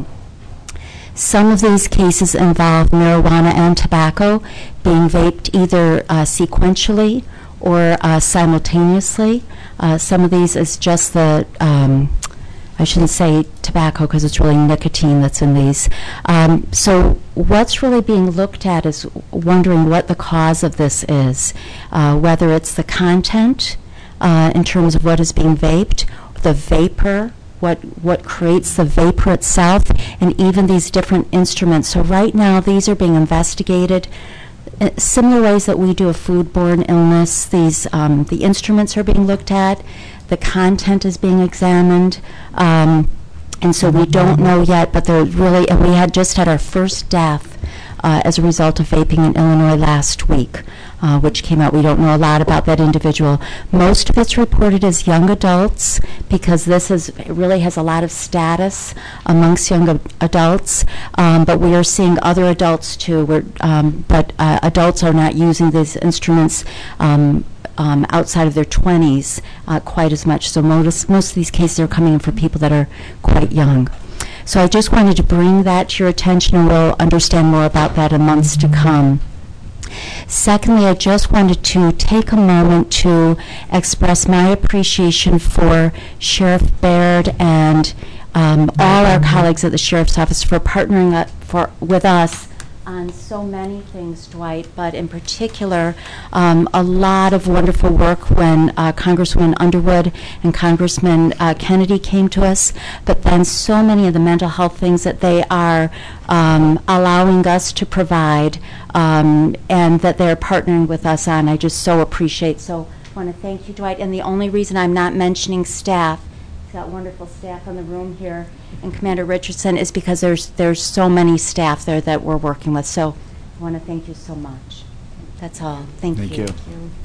Some of these cases involve marijuana and tobacco being vaped either uh, sequentially or uh, simultaneously. Uh, some of these is just the, um, I shouldn't say tobacco because it's really nicotine that's in these. Um, so what's really being looked at is wondering what the cause of this is, uh, whether it's the content uh, in terms of what is being vaped, the vapor, what what creates the vapor itself, and even these different instruments. So right now these are being investigated. Uh, similar ways that we do a foodborne illness, these um, the instruments are being looked at, the content is being examined, um, and so we don't know yet, but they're really, and we had just had our first death uh, as a result of vaping in Illinois last week, uh, which came out. We don't know a lot about that individual. Most of it's reported as young adults because this is it really has a lot of status amongst young ad- adults, um, but we are seeing other adults too, We're, um, but uh, adults are not using these instruments um, um, outside of their twenties uh, quite as much. So most, most of these cases are coming in for people that are quite young. So I just wanted to bring that to your attention, and we'll understand more about that in months to come. Secondly, I just wanted to take a moment to express my appreciation for Sheriff Baird and um, all our colleagues at the Sheriff's Office for partnering up for, with us on so many things, Dwight, but in particular, um, a lot of wonderful work when uh, Congresswoman Underwood and Congressman uh, Kennedy came to us, but then so many of the mental health things that they are um, allowing us to provide um, and that they're partnering with us on, I just so appreciate. So I want to thank you, Dwight, and the only reason I'm not mentioning staff, we've got wonderful staff in the room here, and Commander Richardson, is because there's there's so many staff there that we're working with. So I want to thank you so much. That's all. Thank, Thank you. you.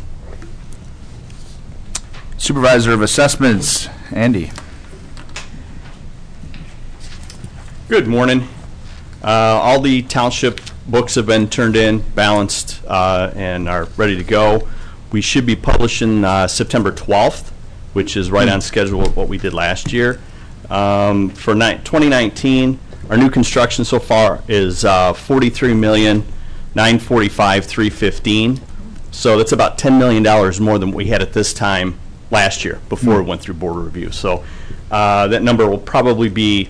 Supervisor of Assessments, Andy. Good morning. Uh, all the township books have been turned in, balanced, uh, and are ready to go. We should be publishing uh, September twelfth, which is right on schedule with what we did last year. Um, for ni- twenty nineteen, our new construction so far is uh, forty-three million nine hundred forty-five thousand three hundred fifteen. So that's about ten million dollars more than what we had at this time last year before mm-hmm. we went through board review. So uh, that number will probably be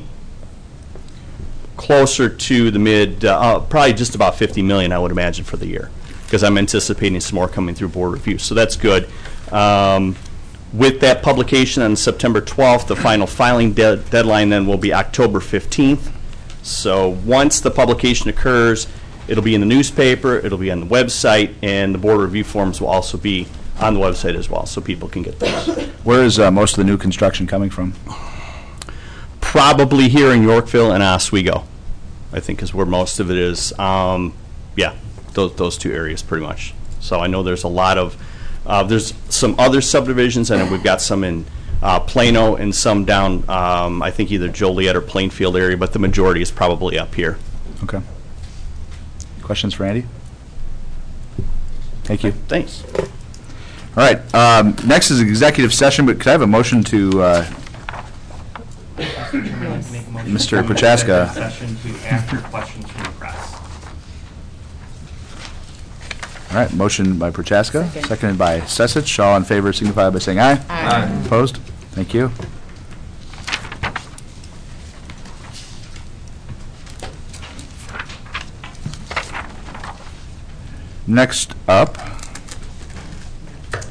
closer to the mid, uh, uh, probably just about fifty million, I would imagine, for the year, because I'm anticipating some more coming through board review. So that's good. Um, With that publication on September twelfth, the final filing de- deadline then will be October fifteenth. So once the publication occurs, it'll be in the newspaper, it'll be on the website, and the board review forms will also be on the website as well, so people can get those. Where is uh, most of the new construction coming from? Probably here in Yorkville and Oswego, I think is where most of it is. Um, yeah, those, those two areas pretty much. So I know there's a lot of Uh, there's some other subdivisions, and we've got some in uh, Plano and some down, um, I think, either Joliet or Plainfield area, but the majority is probably up here. Okay. Questions for Andy? Thank you. Thanks. All right. Um, next is executive session, but could I have a motion to uh, Mister Prochaska? Session to answer questions from the press. All right, motion by Prochaska, Second. seconded by Sesich. All in favor signify by saying aye. Aye. Opposed? Thank you. Next up,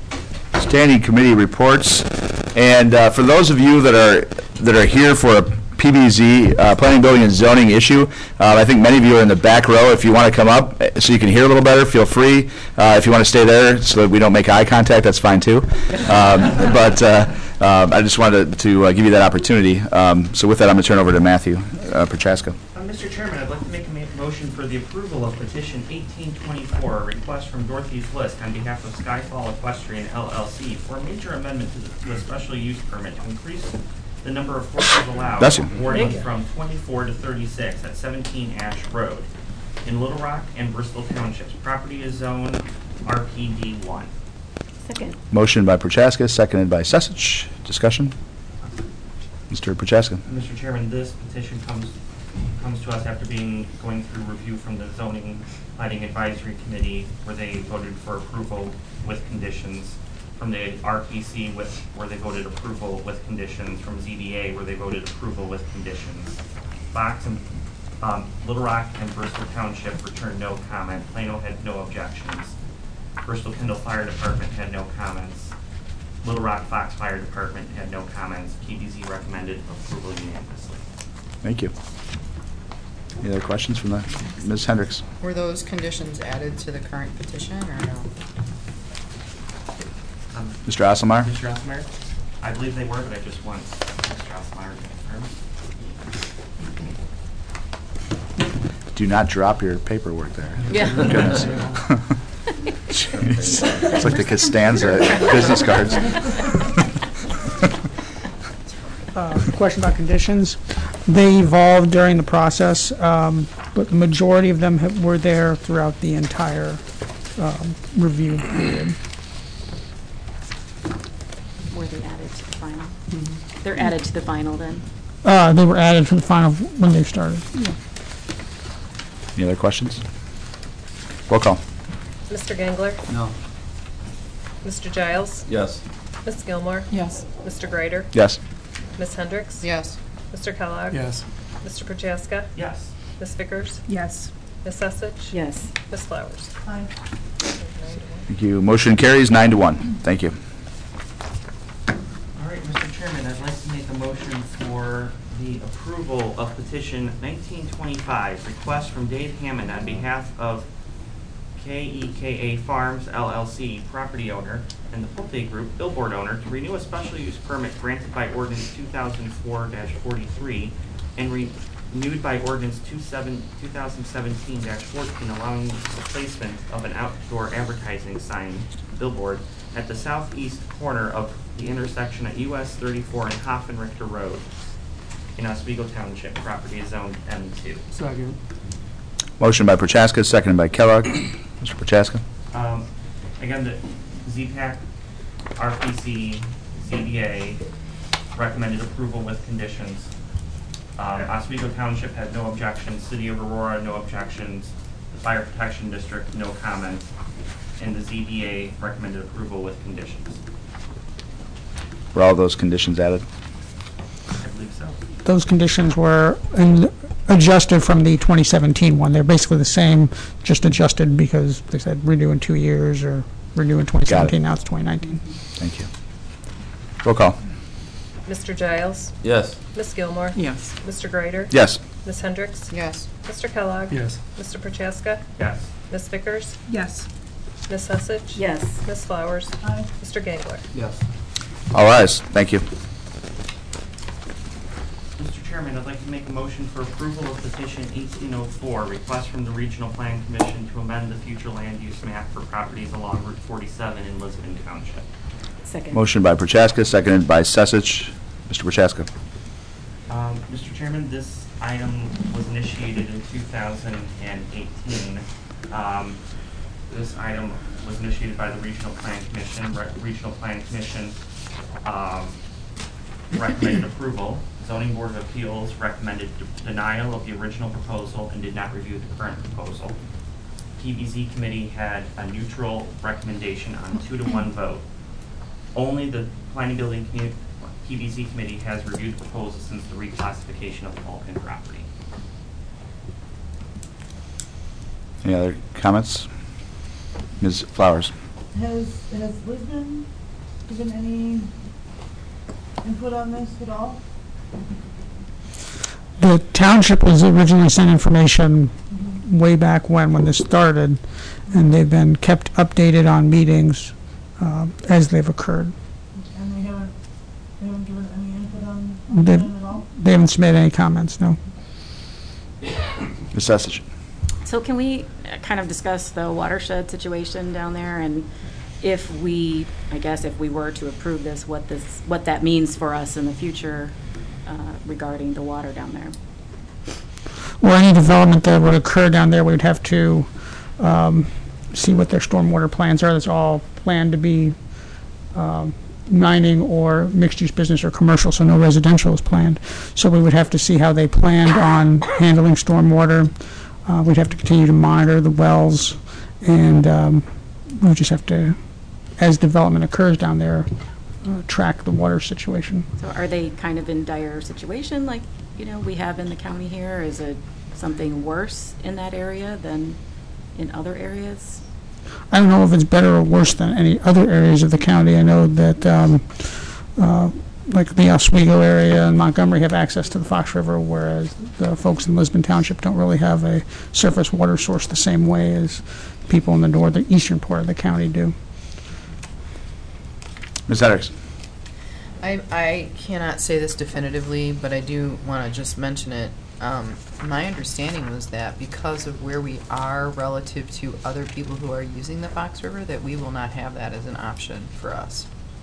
standing committee reports. And uh, for those of you that are that are here for a P B Z, uh, Planning, Building, and Zoning issue. Uh, I think many of you are in the back row. If you want to come up uh, so you can hear a little better, feel free. Uh, If you want to stay there so that we don't make eye contact, that's fine too. Um, But uh, uh, I just wanted to to, uh, give you that opportunity. Um, So with that, I'm going to turn over to Matthew uh, Prochaska. Uh, Mister Chairman, I'd like to make a ma- motion for the approval of petition eighteen twenty-four, a request from Dorothy's List on behalf of Skyfall Equestrian L L C for a major amendment to, the, to a special use permit to increase the number of horses allowed Bless you. boarding from twenty-four to thirty-six at seventeen Ash Road in Little Rock and Bristol Townships. Property is zoned R P D one. Second. Motion by Prochaska, seconded by Sesich. Discussion? Mister Prochaska. Mister Chairman, this petition comes comes to us after being going through review from the Zoning Lighting Advisory Committee, where they voted for approval with conditions, from the R P C with where they voted approval with conditions, from Z B A where they voted approval with conditions. Fox and um, Little Rock and Bristol Township returned no comment. Plano had no objections. Bristol Kendall Fire Department had no comments. Little Rock Fox Fire Department had no comments. P B Z recommended approval unanimously. Thank you. Any other questions from the, Miz Hendricks? Were those conditions added to the current petition or no? Um, Mister Osselmeyer? Mister Osselmeyer? I believe they were, but I just want Mister Osselmeyer to confirm. Do not drop your paperwork there. Yeah. Goodness. Jeez. It's like the Costanza business cards. Uh, question about conditions. They evolved during the process, um, but the majority of them have, were there throughout the entire um, review period. Were they added to the final? Mm-hmm. They're added to the final then? Uh, they were added to the final when they started. Yeah. Any other questions? Roll call. Mister Gangler? No. Mister Giles? Yes. Miz Gilmore? Yes. Mister Greider? Yes. Miz Hendricks? Yes. Mister Kellogg? Yes. Mister Prochaska? Yes. Miz Vickers? Yes. Miz Sussich? Yes. Miz Flowers? Aye. Thank you. Motion carries nine to one. Thank you. All right, Mister Chairman, I'd like to make a motion for the approval of petition nineteen twenty-five, request from Dave Hammond on behalf of K E K A Farms L L C, property owner, and the Pulte Group, billboard owner, to renew a special use permit granted by ordinance two thousand four dash forty-three and renewed by ordinance two thousand seventeen dash fourteen, allowing the placement of an outdoor advertising sign, billboard, at the southeast corner of the intersection at U S thirty-four and Hoffenrichter Road in Oswego Township. Property is zoned M two. Second. Motion by Prochaska, seconded by Kellogg. Mister Prochaska. Um, again, the Z PAC, R P C, Z B A recommended approval with conditions. Um, Oswego Township had no objections. City of Aurora, no objections. The Fire Protection District, no comments. And the Z B A recommended approval with conditions. Were all those conditions added? I believe so. Those conditions were in, adjusted from the twenty seventeen one. They're basically the same, just adjusted because they said renew in two years or renew in twenty seventeen. Now it's twenty nineteen. Thank you. Roll call. Mister Giles? Yes. Miz Gilmore? Yes. Mister Greider? Yes. Miz Hendricks? Yes. Mister Kellogg? Yes. Mister Prochaska? Yes. Miz Vickers? Yes. Miz Sussich? Yes. Miz Flowers? Aye. Mister Gangler? Yes. All ayes. Thank you. Mister Chairman, I'd like to make a motion for approval of petition eighteen oh four, request from the Regional Plan Commission to amend the future land use map for properties along Route forty-seven in Lisbon Township. Second. Motion by Prochaska, seconded by Sesich. Mister Prochaska. Um, Mister Chairman, this item was initiated in two thousand eighteen. Um, this item was initiated by the Regional Plan Commission. Re- Regional Plan Commission um, recommended approval. Zoning Board of Appeals recommended de- denial of the original proposal and did not review the current proposal. P B Z committee had a neutral recommendation on two to one vote. Only the Planning Building Commu- P B Z committee has reviewed the proposal since the reclassification of the Vulcan property. Any other comments? Miz Flowers. Has, has Lisbon given any input on this at all? the township was originally sent information way back when, when this started, and they've been kept updated on meetings uh, as they've occurred. And they haven't, they haven't given any input on, on the They've, plan at all? they haven't submitted any comments, no. Miz Sessich. So can we uh, kind of discuss the watershed situation down there, and if we, I guess, if we were to approve this, what this, what that means for us in the future uh, regarding the water down there? Well, any development that would occur down there, we'd have to um, see what their stormwater plans are. That's all planned to be um, mining or mixed-use business or commercial, so no residential is planned. So we would have to see how they planned on handling stormwater. Uh, we'd have to continue to monitor the wells, and um, we would just have to, as development occurs down there, uh, track the water situation. So are they kind of in dire situation like, you know, we have in the county here? Is it something worse in that area than in other areas? I don't know if it's better or worse than any other areas of the county. I know that, um, uh, like the Oswego area and Montgomery have access to the Fox River, whereas the folks in Lisbon Township don't really have a surface water source the same way as people in the northern, eastern part of the county do. Miz Hendricks. I, I cannot say this definitively, but I do want to just mention it. Um, my understanding was that because of where we are relative to other people who are using the Fox River, that we will not have that as an option for us.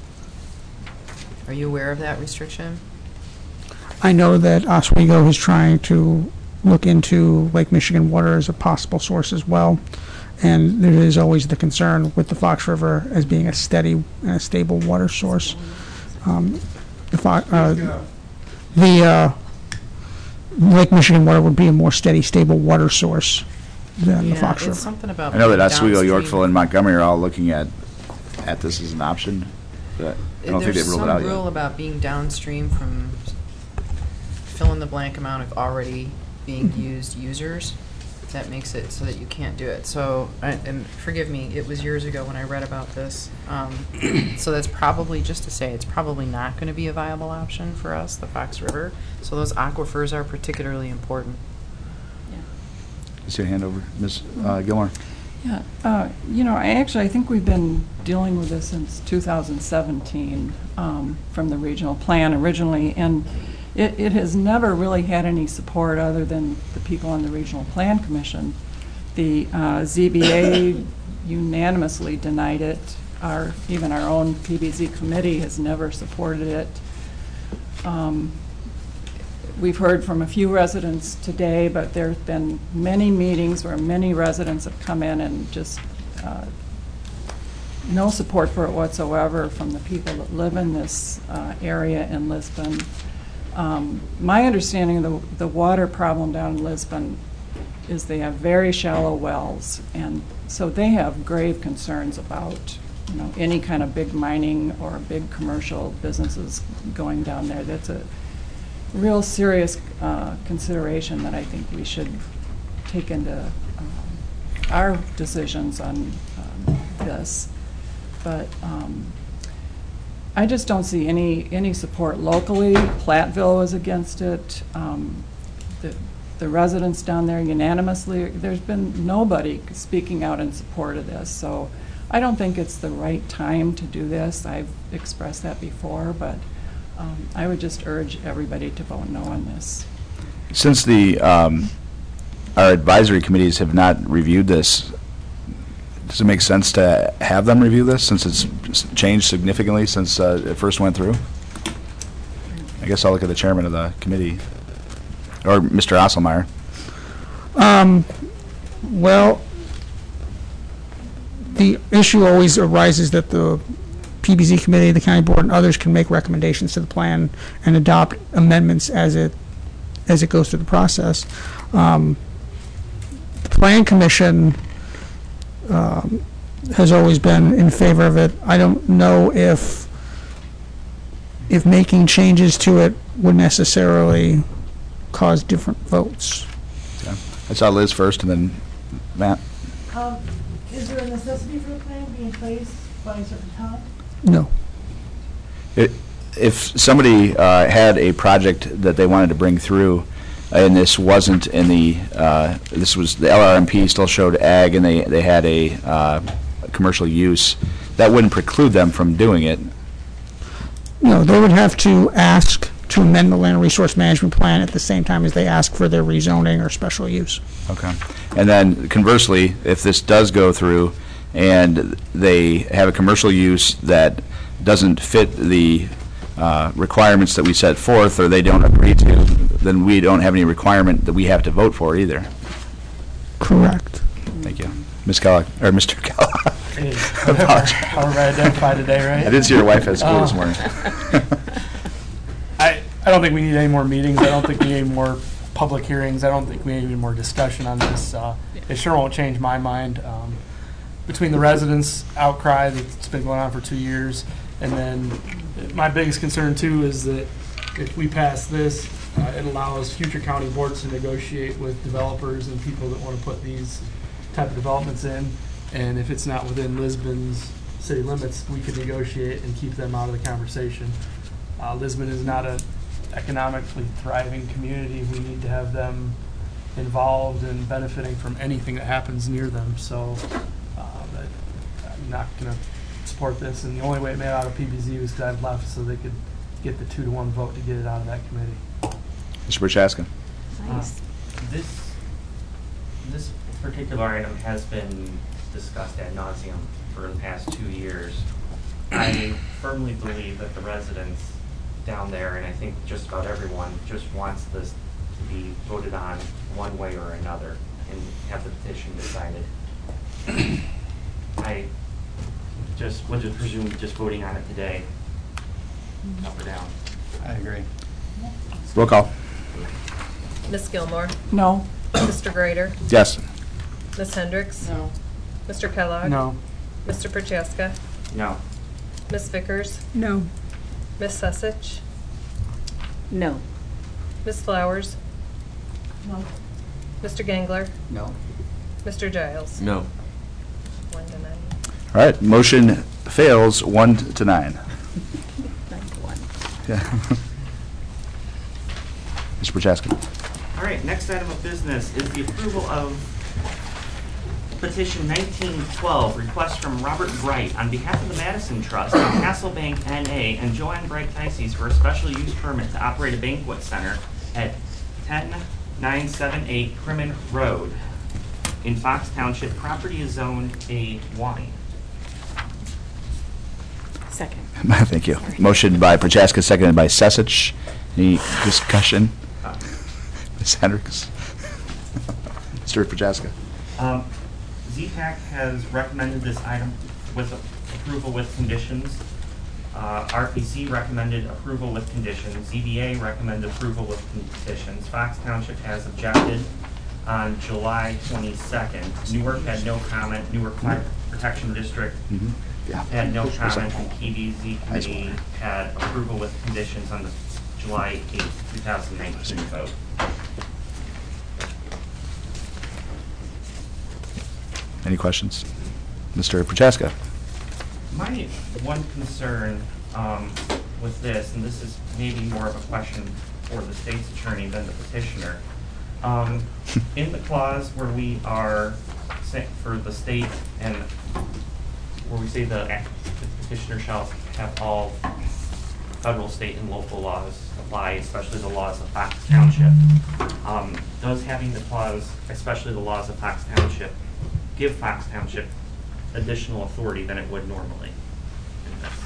Are you aware of that restriction? I know that Oswego is trying to look into Lake Michigan water as a possible source as well. And there is always the concern with the Fox River as being a steady and a stable water source. Um, the Fo- uh, the uh, Lake Michigan water would be a more steady, stable water source than the Yeah, Fox it's River. something about I know that being Oswego, downstream. Yorkville, and Montgomery are all looking at at this as an option. But I don't think There's they've ruled it some out rule yet. about being downstream from fill in the blank amount of already being used users. That makes it so that you can't do it. So, I- and forgive me, it was years ago when I read about this. Um, so that's probably, just to say, it's probably not going to be a viable option for us, the Fox River. So those aquifers are particularly important. You see a hand over, Miz Uh, Gilmore. Yeah, uh, you know, I actually, I think we've been dealing with this since two thousand seventeen um, from the regional plan originally, and it, it has never really had any support other than the people on the Regional Plan Commission. The uh, Z B A unanimously denied it. Our, even our own P B Z committee has never supported it. Um, We've heard from a few residents today, but there's been many meetings where many residents have come in and just uh, no support for it whatsoever from the people that live in this uh, area in Lisbon. Um, my understanding of the, the water problem down in Lisbon is they have very shallow wells, and so they have grave concerns about, you know, any kind of big mining or big commercial businesses going down there. That's a real serious uh, consideration that I think we should take into um, our decisions on um, this. But um, I just don't see any any support locally. Platteville was against it. Um, the, the residents down there unanimously, there's been nobody speaking out in support of this. So I don't think it's the right time to do this. I've expressed that before, but Um, I would just urge everybody to vote no on this. Since the um, our advisory committees have not reviewed this, does it make sense to have them review this since it's changed significantly since uh, it first went through? I guess I'll look at the chairman of the committee, or Mister Osselmeyer. Um, well, the issue always arises that the P B Z committee, the county board, and others can make recommendations to the plan and adopt amendments as it as it goes through the process. Um, the plan commission um, has always been in favor of it. I don't know if if making changes to it would necessarily cause different votes. Yeah. I saw Liz first, and then Matt. Um, is there a necessity for the plan to be in place by a certain time? No. It, if somebody uh, had a project that they wanted to bring through and this wasn't in the, uh, this was, the L R M P still showed ag, and they, they had a uh, commercial use, that wouldn't preclude them from doing it. No, they would have to ask to amend the land resource management plan at the same time as they ask for their rezoning or special use. Okay. And then conversely, if this does go through and they have a commercial use that doesn't fit the uh, requirements that we set forth, or they don't agree to, then we don't have any requirement that we have to vote for either. Correct. Thank you. Miz Kellogg, or Mister Kellogg. Hey, whatever, however I identify today, right? I did see your wife at school this Uh, morning. I, I don't think we need any more meetings. I don't think we need any more public hearings. I don't think we need any more discussion on this. Uh, it sure won't change my mind. Um, between the residents' outcry that's been going on for two years, and then my biggest concern too is that if we pass this, uh, it allows future county boards to negotiate with developers and people that want to put these type of developments in. And if it's not within Lisbon's city limits, we can negotiate and keep them out of the conversation. Uh, Lisbon is not an economically thriving community. We need to have them involved and benefiting from anything that happens near them. So uh, that I'm not going to support this. And the only way it made it out of P B Z was because I've left so they could get the two to one vote to get it out of that committee. Mister Prochaska. Nice. This, this particular item has been discussed ad nauseum for the past two years. I firmly believe that the residents down there, and I think just about everyone, just wants this to be voted on one way or another and have the petition decided. I just would just presume just voting on it today, up or down. I agree. Roll call. Miz Gilmore? No. Mister Greider? Yes. Miz Hendricks? No. Mister Kellogg? No. Mister Prochaska? No. Miz Vickers? No. Miz Susich? No. Miz Flowers? No. Mister Gangler? No. Mister Giles? No. One to nine. All right, motion fails one to nine. Nine to one. Yeah. Mister Prochaska. All right, next item of business is the approval of petition nineteen twelve, request from Robert Bright on behalf of the Madison Trust and Castlebank N A and Joanne Bright Tices for a special use permit to operate a banquet center at ten nine seven eight Crimmin Road in Fox Township. Property is zoned A one. Second. Thank you. Motion by Prochaska, seconded by Sesich. Any discussion? Miz Hendricks. Mister Prochaska. Um, Z PAC has recommended this item with approval with conditions. Uh, R P C recommended approval with conditions. Z B A recommended approval with conditions. Fox Township has objected on July twenty-second. Newark had no comment. Newark Fire Protection District Mhm. Yeah. had no comment. And P D Z Committee had approval with conditions on the July eighth, two thousand nineteen vote. Any questions? Mister Prochaska. My one concern um, with this, and this is maybe more of a question for the state's attorney than the petitioner, um, in the clause where we are, say, for the state and where we say the act- the petitioner shall have all federal, state, and local laws apply, especially the laws of Fox Township, um, does having the clause, especially the laws of Fox Township, give Fox Township additional authority than it would normally in this?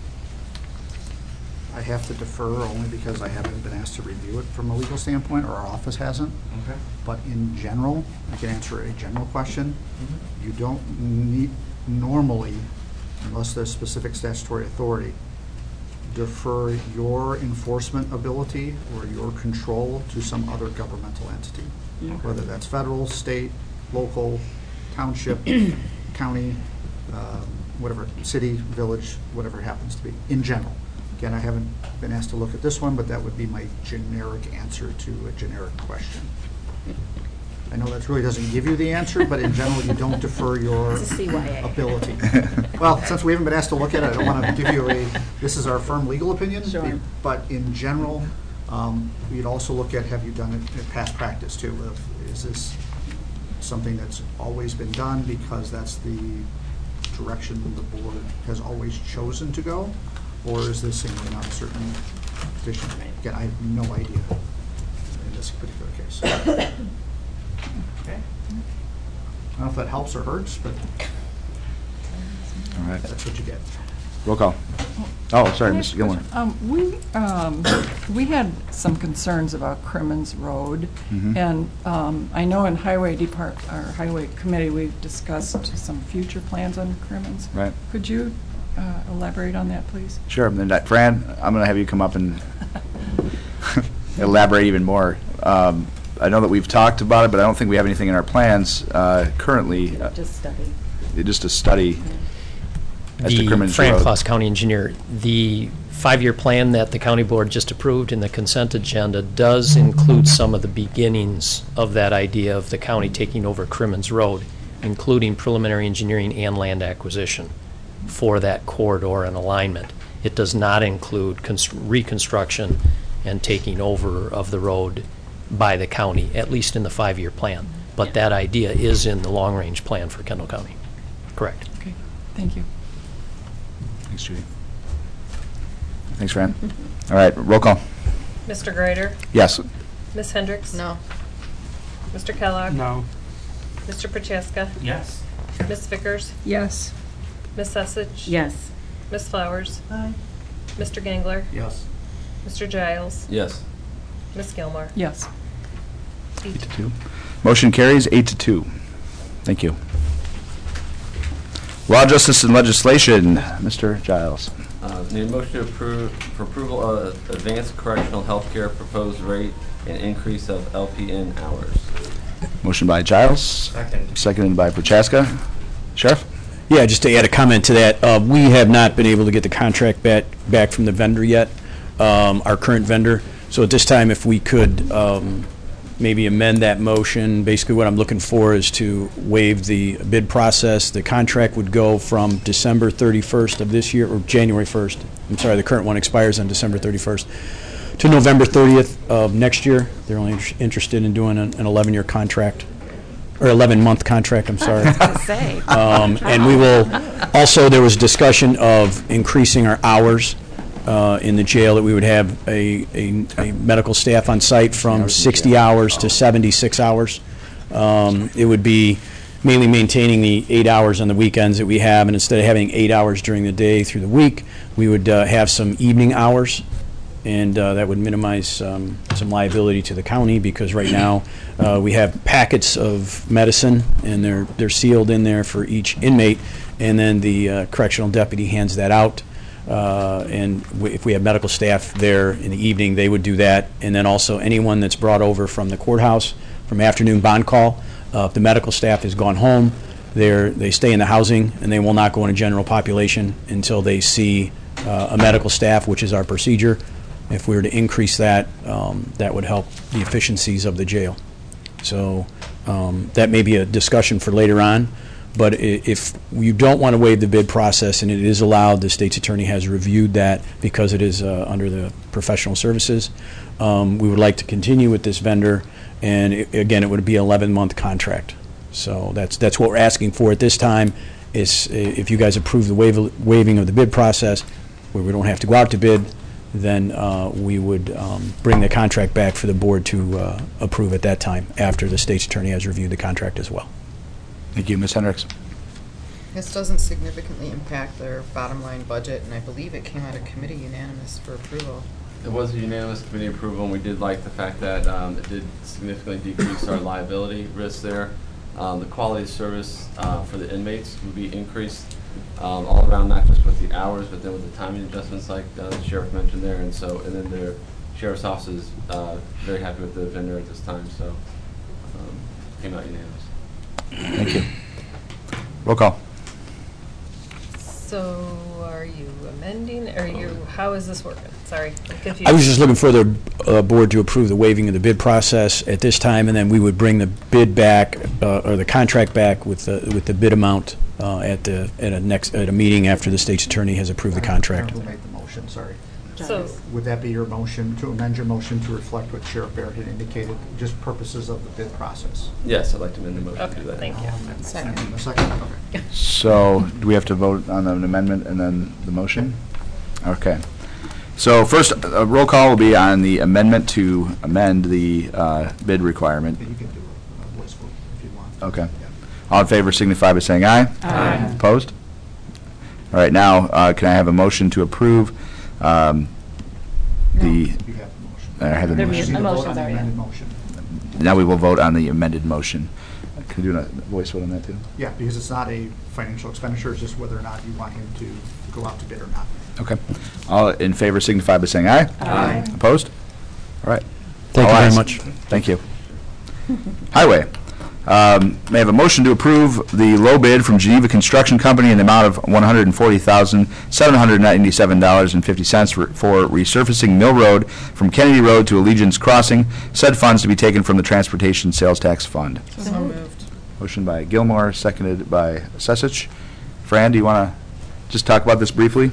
I have to defer only because I haven't been asked to review it from a legal standpoint, or our office hasn't. Okay. But in general, I can answer a general question. Mhm. You don't need, normally, unless there's specific statutory authority, defer your enforcement ability or your control to some other governmental entity. Okay. Whether that's federal, state, local, township, county, um, whatever, city, village, whatever it happens to be, in general. Again, I haven't been asked to look at this one, but that would be my generic answer to a generic question. I know that really doesn't give you the answer, but in general, you don't defer your It's a C Y A. ability. Well, since we haven't been asked to look at it, I don't want to give you a, this is our firm legal opinion. Sure. But in general, Um, We'd also look at, have you done it in past practice too? Of, is this something that's always been done because that's the direction the board has always chosen to go? Or is this simply not a certain vision? Again, I have no idea in this particular case. Okay. I don't know if that helps or hurts, but All right. that's what you get. Roll call. Oh, sorry, Mister Gilmore. Um, we, um, we had some concerns about Crimmins Road, Mhm. and um, I know in Highway Depart, or Highway Committee, we've discussed some future plans on Crimmins. Right. Could you uh, elaborate on that, please? Sure. Then, that- Fran, I'm going to have you come up and elaborate even more. Um, I know that we've talked about it, but I don't think we have anything in our plans uh, currently. Uh, Just study. Just a study as to The Crimmins Fran Road. Kloss, County Engineer, the five-year plan that the county board just approved in the consent agenda does include some of the beginnings of that idea of the county taking over Crimmins Road, including preliminary engineering and land acquisition for that corridor and alignment. It does not include const- reconstruction and taking over of the road by the county, at least in the five-year plan. But that idea is in the long-range plan for Kendall County. Correct. Okay, thank you. Thanks, Judy. Thanks, Fran. All right, roll call. Mister Greider? Yes. Miz Hendricks? No. Mister Kellogg? No. Mister Prochaska? Yes. Miz Vickers? Yes. Miz Sussich? Yes. Miz Flowers? Aye. Mister Gangler? Yes. Mister Giles? Yes. Miz Gilmore? Yes. Eight to two. Motion carries eight to two. Thank you. Law, Justice, and Legislation, Mister Giles. Uh, Need a motion to approve, for approval of advanced correctional health care proposed rate and increase of L P N hours. Motion by Giles. Second. Seconded by Prochaska. Sheriff? Yeah, just to add a comment to that, uh, we have not been able to get the contract back, back from the vendor yet, um, our current vendor. So at this time, if we could um, maybe amend that motion, basically what I'm looking for is to waive the bid process. The contract would go from December thirty-first of this year, or January first. I'm sorry, the current one expires on December thirty-first, to November thirtieth of next year. They're only inter- interested in doing an eleven-year contract, or eleven-month contract, I'm sorry. I was gonna say. Um, And we will, also, there was discussion of increasing our hours uh, in the jail, that we would have a, a, a medical staff on site from sixty hours to seventy-six hours. Um, It would be mainly maintaining the eight hours on the weekends that we have, and instead of having eight hours during the day through the week, we would uh, have some evening hours, and uh, that would minimize um, some liability to the county, because right now uh, we have packets of medicine, and they're they're sealed in there for each inmate, and then the uh, correctional deputy hands that out. Uh, and w- if we have medical staff there in the evening, they would do that. And then also anyone that's brought over from the courthouse from afternoon bond call, uh, if the medical staff has gone home, they're, they stay in the housing, and they will not go into general population until they see uh, a medical staff, which is our procedure. If we were to increase that, um, that would help the efficiencies of the jail. So um, that may be a discussion for later on. But i- if you don't want to waive the bid process, and it is allowed, the state's attorney has reviewed that because it is uh, under the professional services, um, we would like to continue with this vendor, and i- again, it would be an eleven-month contract. So that's that's what we're asking for at this time, is i- if you guys approve the waive- waiving of the bid process, where we don't have to go out to bid, then uh, we would um, bring the contract back for the board to uh, approve at that time, after the state's attorney has reviewed the contract as well. Thank you. Miz Hendricks? This doesn't significantly impact their bottom line budget, and I believe it came out of committee unanimous for approval. It was a unanimous committee approval, and we did like the fact that um, it did significantly decrease our liability risk there. Um, The quality of service uh, for the inmates would be increased um, all around, not just with the hours, but then with the timing adjustments like uh, the sheriff mentioned there. And so, and then their sheriff's office is uh, very happy with the vendor at this time, so um, came out unanimous. Thank you. Roll call. So are you amending, or you, how is this working? Sorry, I'm confused. I was just looking for the uh, board to approve the waiving of the bid process at this time, and then we would bring the bid back, uh, or the contract back with the, with the bid amount uh, at the, at a next, at a meeting after the state's attorney has approved the contract. Who made the motion, sorry. apologize. Would that be your motion, to amend your motion to reflect what Sheriff Barrett had indicated, just purposes of the bid process? Yes, I'd like to amend the motion to do that. Thank you. Second. A second? Okay. So, do we have to vote on an amendment and then the motion? Okay. So first, a roll call will be on the amendment to amend the uh, bid requirement. You can do a voice vote if you want. Okay. All in favor signify by saying aye. Aye. Opposed? All right, now, uh, can I have a motion to approve um, the... You have the motion. I have the There motion. is- You a need to vote motion's on the already amended done. motion. Now we will vote on the amended motion. Can you do a voice vote on that, too? Yeah, because it's not a financial expenditure, it's just whether or not you want him to go out to bid or not. Okay. All in favor signify by saying aye. Aye. Opposed? All right. Thank All you very ayes. much. Thank you. Highway. Um, May I have a motion to approve the low bid from Geneva Construction Company in the amount of one hundred forty thousand, seven hundred ninety-seven dollars and fifty cents for for resurfacing Mill Road from Kennedy Road to Allegiance Crossing, said funds to be taken from the Transportation Sales Tax Fund. So moved. Motion by Gilmore, seconded by Sesich. Fran, do you want to just talk about this briefly?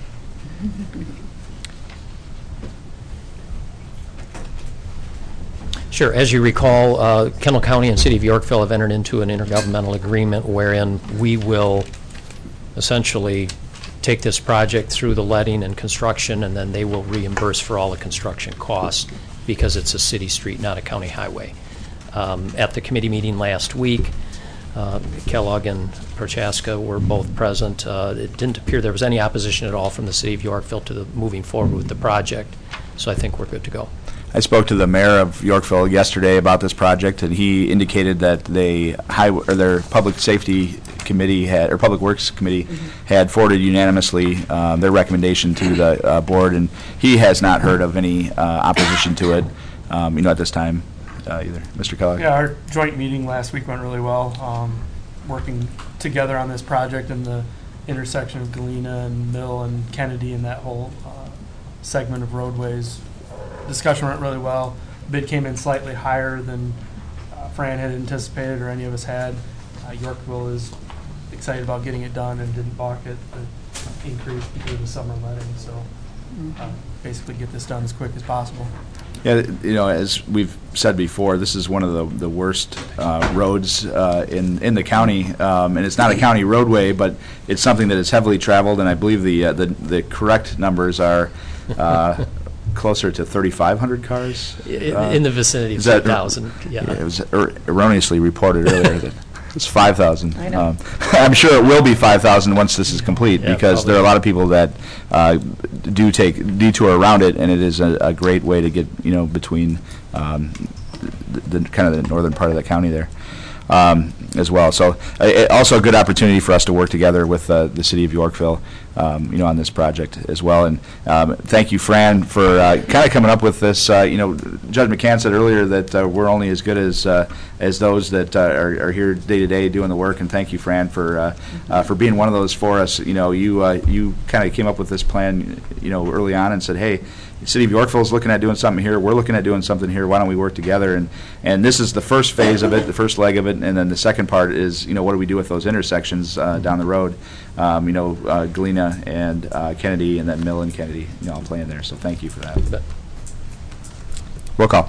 Sure. As you recall, uh, Kendall County and City of Yorkville have entered into an intergovernmental agreement wherein we will essentially take this project through the letting and construction, and then they will reimburse for all the construction costs because it's a city street, not a county highway. Um, At the committee meeting last week, uh, Kellogg and Prochaska were both present. Uh, It didn't appear there was any opposition at all from the City of Yorkville to the moving forward with the project, so I think we're good to go. I spoke to the mayor of Yorkville yesterday about this project, and he indicated that they highway or their public safety committee had or public works committee had forwarded unanimously um, their recommendation to the uh, board, and he has not heard of any uh, opposition to it. Um, you know, at this time, uh, either. Mister Kellogg. Yeah, our joint meeting last week went really well. Um, working together on this project in the intersection of Galena and Mill and Kennedy and that whole uh, segment of roadways. Discussion went really well. Bid came in slightly higher than uh, Fran had anticipated or any of us had. Uh, Yorkville is excited about getting it done and didn't balk at the increase because of the summer letting. So uh, basically get this done as quick as possible. Yeah, you know, as we've said before, this is one of the, the worst uh, roads uh, in in the county, um, and it's not a county roadway, but it's something that is heavily traveled, and I believe the uh, the, the correct numbers are uh, closer to thirty-five hundred cars. In, uh, in the vicinity of is that- three thousand, yeah. It was er- erroneously reported earlier that it's five thousand. I know. Um, I'm sure it will be five thousand once this is complete, Yeah, because there are a probably. lot of people that uh, do take detour around it, and it is a, a great way to get, you know, between um, the, the kind of the northern part of the county there. Um, as well. So uh, it- also a good opportunity for us to work together with uh, the city of Yorkville, um, you know, on this project as well. And um, thank you, Fran, for uh, kind of coming up with this. Uh, you know, Judge McCann said earlier that uh, we're only as good as uh, as those that uh, are, are here day to day doing the work. And thank you, Fran, for uh, uh, for being one of those for us. You know, you uh, you kind of came up with this plan, you know, early on and said, hey, the city of Yorkville is looking at doing something here. We're looking at doing something here. Why don't we work together? And and this is the first phase of it, the first leg of it, and then the second part is, you know, what do we do with those intersections uh, down the road? Um, you know, uh, Galena and uh, Kennedy, and then Mill and Kennedy, you know, all playing there. So thank you for that. Roll call.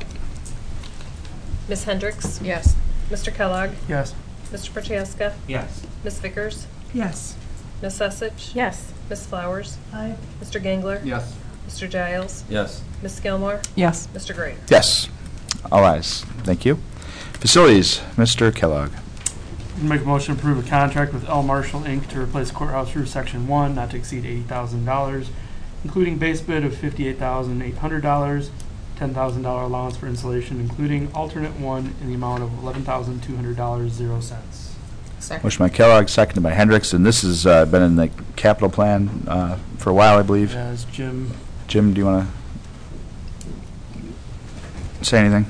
Miz Hendricks? Yes. Mister Kellogg? Yes. Mister Prochaska? Yes. Miz Vickers? Yes. Miz Sesich? Yes. Miz Flowers? Aye. Mister Gangler? Yes. Mister Giles? Yes. Miz Gilmore? Yes. Mister Gray? Yes. All ayes. Thank you. Facilities, Mister Kellogg. Make a motion to approve a contract with L. Marshall, Incorporated to replace courthouse roof section one, not to exceed eighty thousand dollars, including base bid of fifty-eight thousand eight hundred dollars, ten thousand dollars allowance for installation, including alternate one in the amount of eleven thousand two hundred dollars, zero cents. Second. Motion by Kellogg, seconded by Hendricks, and this has uh, been in the capital plan uh, for a while, I believe. As Jim, Jim, do you want to say anything?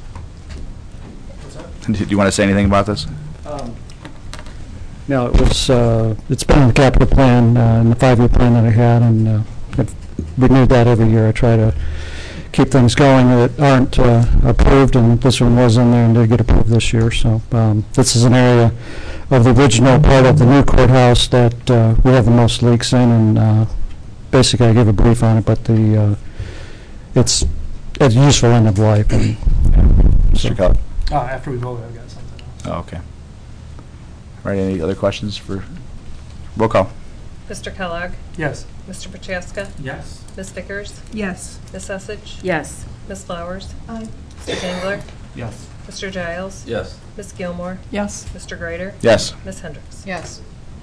Do you want to say anything about this? Um, No, it was, uh, it's been in the capital plan, uh, in the five-year plan that I had, and uh, I've renewed that every year. I try to keep things going that aren't uh, approved, and this one was in there and did get approved this year. So um, this is an area of the original part of the new courthouse that uh, we have the most leaks in, and uh, basically, I gave a brief on it, but the, uh, it's, it's useful end of life. And, Mister Kellogg? Uh, after we vote, I've got something else. Oh, okay. All right, any other questions for, roll call? Mister Kellogg? Yes. Mister Prochaska? Yes. Miz Vickers? Yes. Miz Sussich? Yes. Miz Flowers? Aye. Mister Dangler? Yes. Mister Giles? Yes. Miz Gilmore? Yes. Mister Greider? Yes. Miz Hendricks? Yes.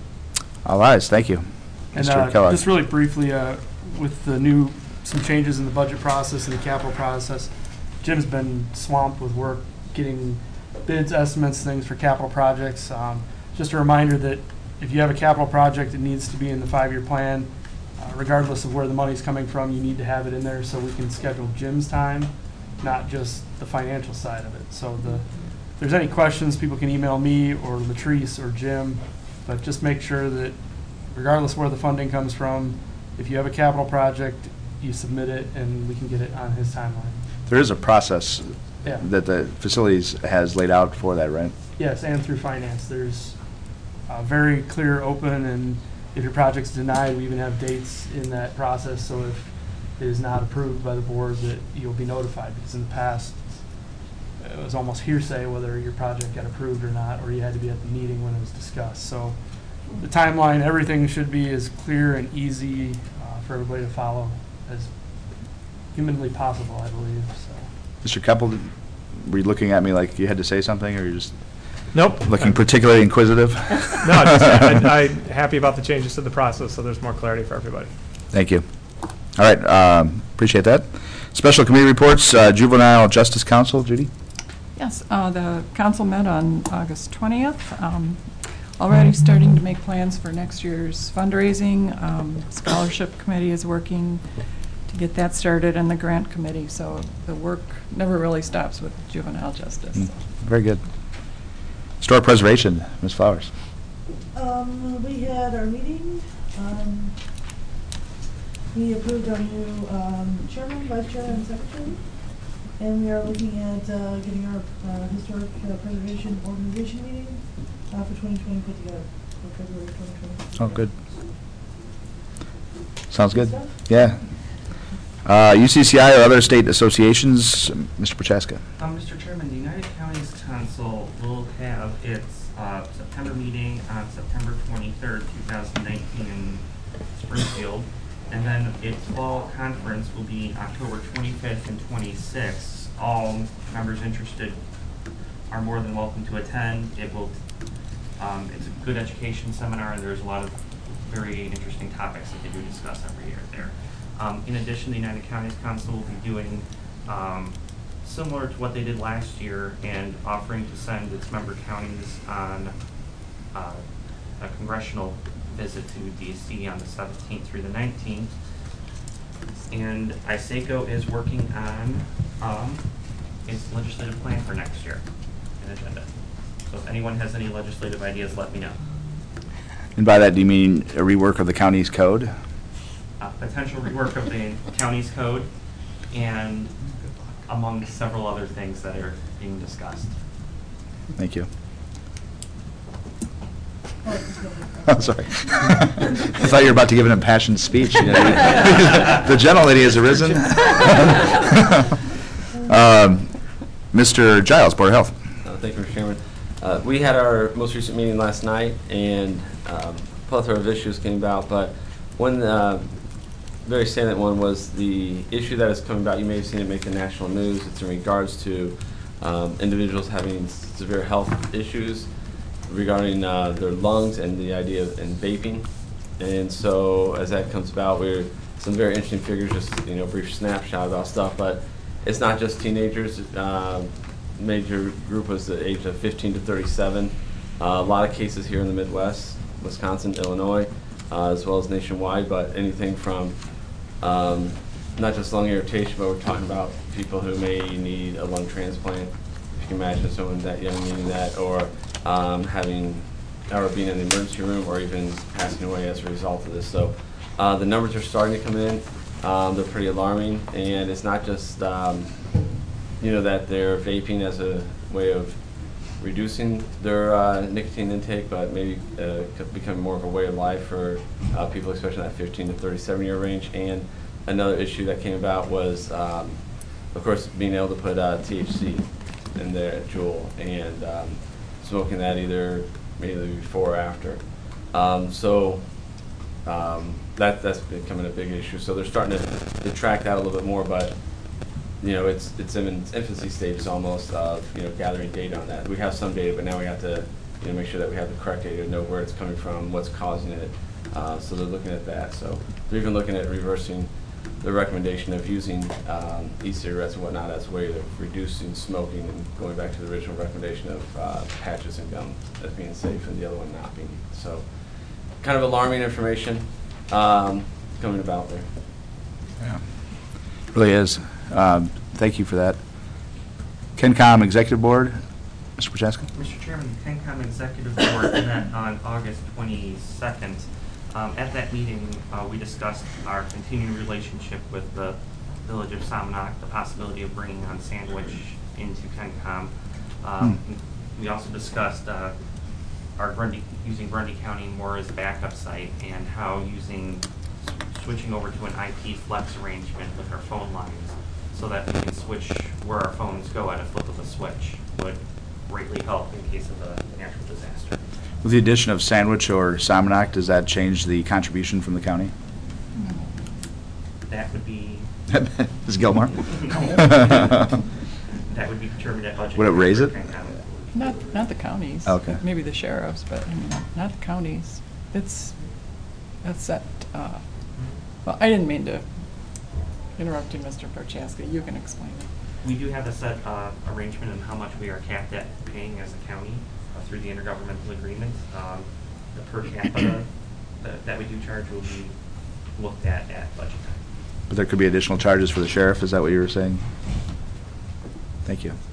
All ayes, thank you. And Mister uh, Kellogg? just really briefly, uh, with the new, some changes in the budget process and the capital process, Jim's been swamped with work getting bids, estimates, things for capital projects. Um, just a reminder that if you have a capital project, it needs to be in the five-year plan. Uh, regardless of where the money's coming from, you need to have it in there so we can schedule Jim's time, not just the financial side of it. So the, if there's any questions, people can email me or Latrice or Jim, but just make sure that regardless where the funding comes from, if you have a capital project, you submit it and we can get it on his timeline. There is a process Yeah. that the facilities has laid out for that, right? Yes, and through finance. There's uh, very clear, open, and if your project's denied, we even have dates in that process. So if it is not approved by the board, that you'll be notified. Because in the past, it was almost hearsay whether your project got approved or not, or you had to be at the meeting when it was discussed. So the timeline, everything should be as clear and easy uh, for everybody to follow as humanly possible, I believe. So. Mister Keppel, were you looking at me like you had to say something, or you just Nope. looking particularly inquisitive? No, just, I, I'm happy about the changes to the process, so there's more clarity for everybody. Thank you. All right, um, appreciate that. Special committee reports, uh, Juvenile Justice Council, Judy? Yes, uh, the council met on August twentieth. Um, already starting to make plans for next year's fundraising. Um, scholarship committee is working to get that started, and the grant committee. So the work never really stops with juvenile justice. Mm, very good. Historic preservation, Miz Flowers. Um, we had our meeting, um, we approved our new, um, chairman, vice chairman, and secretary. And we are looking at, uh, getting our, uh, historic uh, preservation organization meeting, uh, for twenty twenty put together, for February twenty twenty. Oh, good. Sounds good. Yeah. Uh, U C C I or other state associations, Mister Prochaska. Um, Mister Chairman, the United Counties Council will have its uh, September meeting on September twenty-third, two thousand nineteen in Springfield, and then its fall conference will be October twenty-fifth and twenty-sixth. All members interested are more than welcome to attend. It will, um, it's a good education seminar, and there's a lot of very interesting topics that they do discuss every year there. Um, in addition, the United Counties Council will be doing um, similar to what they did last year and offering to send its member counties on uh, a congressional visit to D C on the seventeenth through the nineteenth. And I S A C O is working on um, its legislative plan for next year, an agenda. So if anyone has any legislative ideas, let me know. And by that, do you mean a rework of the county's code? Uh, potential rework of the county's code, and among several other things that are being discussed. Thank you. I'm sorry. I thought you were about to give an impassioned speech. You know, the gentle lady has arisen. um, Mister Giles, Board of Health. Uh, thank you, Mister Chairman. Uh, we had our most recent meeting last night, and um, a plethora of issues came about, but one uh, very salient one was the issue that is coming about. You may have seen it make the national news. It's in regards to um, individuals having severe health issues regarding uh, their lungs and the idea of and vaping. And so as that comes about, we're some very interesting figures, just you know, brief snapshot about stuff, but it's not just teenagers. Uh, major group was the age of fifteen to thirty-seven. Uh, a lot of cases here in the Midwest, Wisconsin, Illinois, uh, as well as nationwide, but anything from um, not just lung irritation, but we're talking about people who may need a lung transplant. If you can imagine someone that young needing that, or um, having, or being in the emergency room, or even passing away as a result of this. So uh, the numbers are starting to come in. Um, they're pretty alarming, and it's not just um, you know, that they're vaping as a way of reducing their uh, nicotine intake, but maybe uh, becoming more of a way of life for uh, people, especially in that fifteen to thirty-seven year range. And another issue that came about was, um, of course, being able to put uh, T H C in their Juul, and um, smoking that either immediately before or after. Um, so um, that that's becoming a big issue. So they're starting to, to track that a little bit more, but you know, it's it's in its infancy stages almost of you know gathering data on that. We have some data, but now we have to you know make sure that we have the correct data, know where it's coming from, what's causing it. Uh, so they're looking at that. So they're even looking at reversing the recommendation of using um, e-cigarettes and whatnot as a way of reducing smoking and going back to the original recommendation of uh, patches and gum as being safe and the other one not being. So kind of alarming information um, coming about there. Yeah, really is. Um, thank you for that. KenCom Executive Board, Mister Prochaska. Mister Chairman, the KenCom Executive Board met on August twenty-second. Um, at that meeting, uh, we discussed our continuing relationship with the Village of Somonauk, the possibility of bringing on Sandwich into KenCom. Um, hmm. We also discussed uh, our Grundy, using Grundy County more as a backup site, and how using switching over to an I P flex arrangement with our phone lines, so that we can switch where our phones go at a flip of a switch, would greatly help in case of a natural disaster. With the addition of Sandwich or Somonauk, does that change the contribution from the county? That would be... Is Gilmore? That would be determined at budget. Would it raise it? Not, not the counties. Okay. Maybe the sheriffs, but I mean, not the counties. It's, that's set, uh, well, I didn't mean to interrupt you, Mister Prochaska. You can explain it. We do have a set uh, arrangement on how much we are capped at paying as a county uh, through the intergovernmental agreement. Um, the per capita that, that we do charge will be looked at at budget time. But there could be additional charges for the sheriff. Is that what you were saying? Thank you.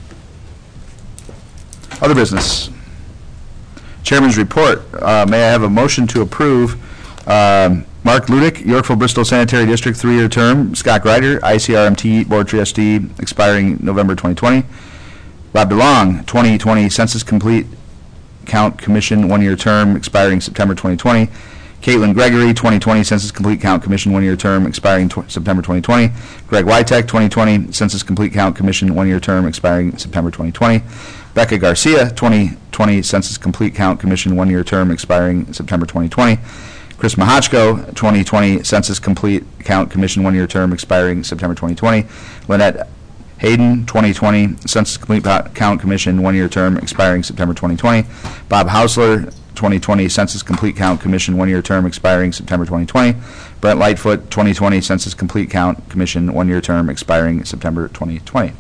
Other business. Chairman's report. Uh, may I have a motion to approve um, Mark Ludick, Yorkville Bristol Sanitary District, three-year term. Scott Greider, I C R M T Board Trustee, expiring November twenty twenty. Bob DeLong, twenty twenty Census Complete Count Commission, one-year term, expiring September twenty twenty. Caitlin Gregory, twenty twenty Census Complete Count Commission, one-year term, expiring tw September twenty twenty. Greg Wytek, twenty twenty Census Complete Count Commission, one-year term, expiring September twenty twenty. Becca Garcia, twenty twenty Census Complete Count Commission, one-year term, expiring September twenty twenty. Chris Mahachko, twenty twenty Census Complete Count Commission, one-year term, expiring September twenty twenty. Lynette Hayden, twenty twenty Census Complete Count Commission, one-year term, expiring September twenty twenty. Bob Hausler, twenty twenty Census Complete Count Commission, one-year term, expiring September twenty twenty. Brent Lightfoot, twenty twenty Census Complete Count Commission, one-year term, expiring September twenty twenty.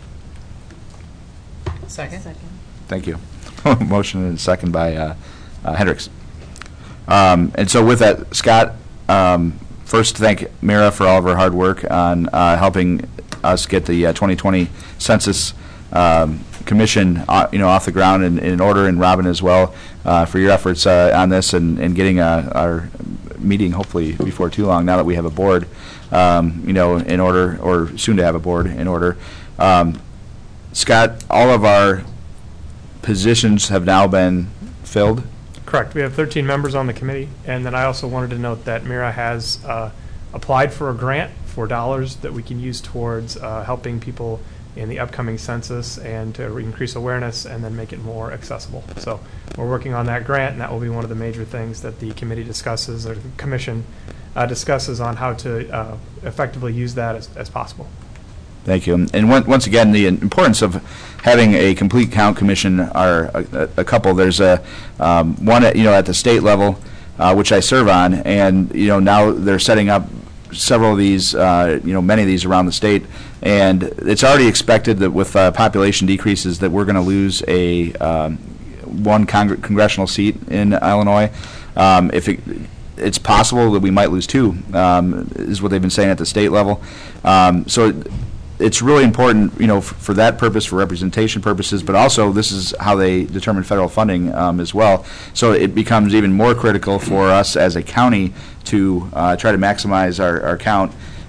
Second. Second. Thank you. Motion and second by uh, uh, Hendricks. Um, and so with that, Scott, um, first thank Mira for all of her hard work on uh, helping us get the uh, twenty twenty Census um, Commission uh, you know, off the ground and in order, and Robin as well uh, for your efforts uh, on this and, and getting uh, our meeting hopefully before too long, now that we have a board um, you know, in order, or soon to have a board in order. Um, Scott, all of our positions have now been filled? Correct. We have thirteen members on the committee, and then I also wanted to note that Mira has uh, applied for a grant for dollars that we can use towards uh, helping people in the upcoming census and to increase awareness and then make it more accessible. So we're working on that grant, and that will be one of the major things that the committee discusses, or the commission uh, discusses, on how to uh, effectively use that as, as possible. Thank you. And one, once again, the importance of having a complete count commission are a, a couple. There's a um, one at, you know, at the state level, uh, which I serve on, and you know, now they're setting up several of these, uh, you know, many of these around the state, and it's already expected that with uh, population decreases that we're going to lose a um, one congr congressional seat in Illinois. Um, if it, it's possible that we might lose two, um, is what they've been saying at the state level. Um, so. It, It's really important, you know, for, for that purpose, for representation purposes, but also this is how they determine federal funding um, as well. So it becomes even more critical for us as a county to uh, try to maximize our, our count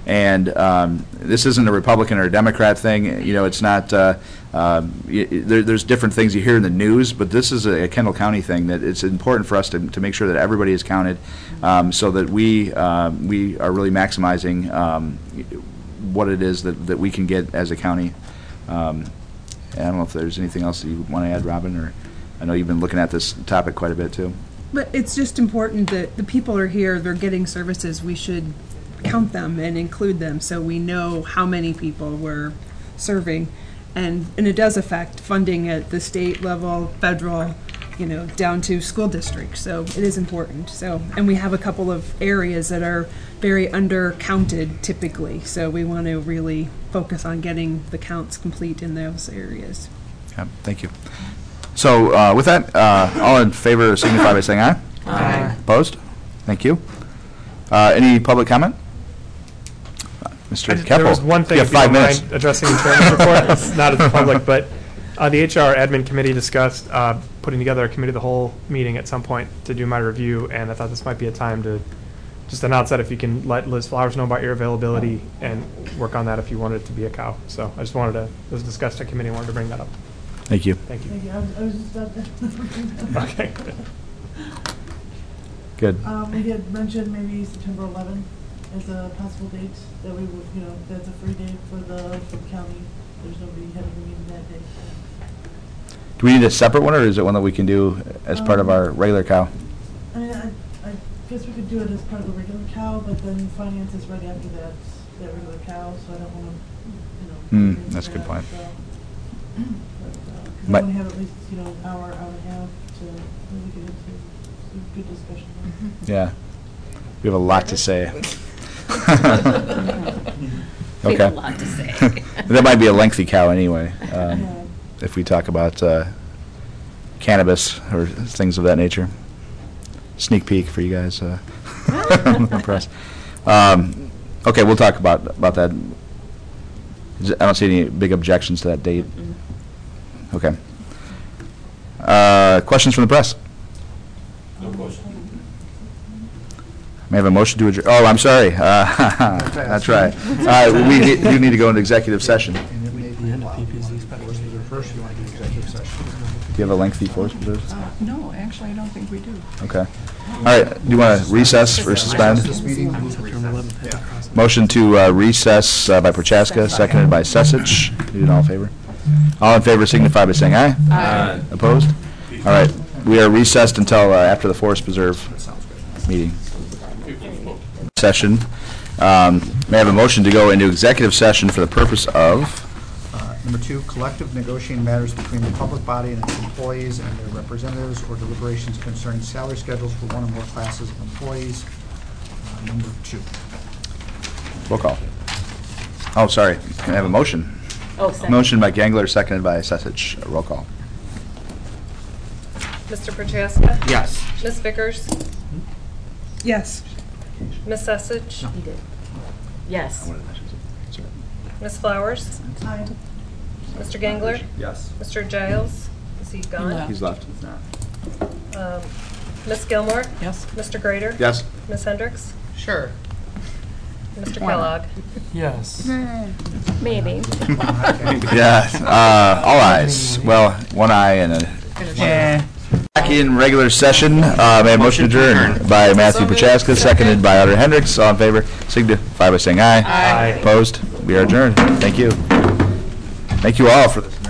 And um, this isn't a Republican or a Democrat thing. You know, it's not. Uh, uh, y- y- there, there's different things you hear in the news, but this is a, a Kendall County thing that it's important for us to, to make sure that everybody is counted, um, so that we uh, we are really maximizing um, what it is that, that we can get as a county. Um, I don't know if there's anything else that you want to add, Robin, or I know you've been looking at this topic quite a bit too. But it's just important that the people are here, they're getting services, we should count them and include them so we know how many people we're serving. And, and it does affect funding at the state level, federal, you know, down to school districts. So it is important. So, and we have a couple of areas that are very undercounted typically. So we want to really focus on getting the counts complete in those areas. Yeah, thank you. So uh, with that, uh, all in favor signify by saying aye. Aye. Opposed? Thank you. Uh, any public comment? Mister I just- Keppel. There was one thing, You if have you five don't minutes. mind addressing the chairman's report. It's not at the public, but uh, the H R admin committee discussed uh, putting together a committee of the whole meeting at some point to do my review, and I thought this might be a time to just announce that if you can let Liz Flowers know about your availability and work on that if you wanted it to be a cow. So I just wanted to, it was discussed at committee, wanted to bring that up. Thank you. Thank you. Thank you. I was, I was just about to. Okay. Good. Um, we had mentioned maybe September eleventh as a possible date that we would, you know, that's a free day for the, for the county. There's nobody having a meeting that day. Do we need a separate one, or is it one that we can do as part of our regular cow? I mean, I, I guess we could do it as part of the regular cow, but then finance is right after that, that regular cow, so I don't want to, you know. Hmm, that's a good that, point. so. Because I Might- want to have at least, you know, an hour, hour and a half to really get into some good discussion. Yeah. We have a lot to say. We have Okay. a lot to say. That might be a lengthy cow anyway, um, Yeah. if we talk about uh, cannabis or things of that nature. Sneak peek for you guys. Uh, the press. Um, okay, we'll talk about about that. Is- I don't see any big objections to that date. Okay. Uh, questions from the press? No question. May I have a motion to adjourn? Oh, I'm sorry. Uh, That's right. Uh, we need- do need to go into executive session. And it may be a while. You want to do force majeure first, or you want to do executive session? Do you have a lengthy force majeure? Uh, No, actually, I don't think we do. Okay. All right, do you want to recess or suspend? This meeting, move to recess. Motion to uh, recess uh, by Prochaska, seconded by Sesich. You did all in favor? All in favor signify by saying aye. Aye. Opposed? All right, we are recessed until uh, after the Forest Preserve meeting. Session. Um, May I have a motion to go into executive session for the purpose of? Uh, Number two, collective negotiating matters between the public body and its employees and their representatives, or deliberations concerning salary schedules for one or more classes of employees. Uh, Number two. Roll call. Oh, sorry. Can I have a motion? Oh, second. Motion by Gangler, seconded by Sesich. Roll call. Mister Prochaska? Yes. Miz Vickers? Yes. Miz Sesich? He did. Yes. Miz Flowers? Aye. Mister Gangler? Yes. Mister Giles? Is he gone? He's left. Um, Miss Gilmore? Yes. Mister Grader? Yes. Miss Hendricks? Sure. Mister Why not? Kellogg? Yes. Maybe. Yeah, uh, all ayes. Well, one aye and a. Back in regular session, uh, may I have a motion to adjourn by Matthew Prochaska, seconded by Otter Hendricks. All in favor, signify by saying aye. Aye. Opposed? We are adjourned. Thank you. Thank you all for this.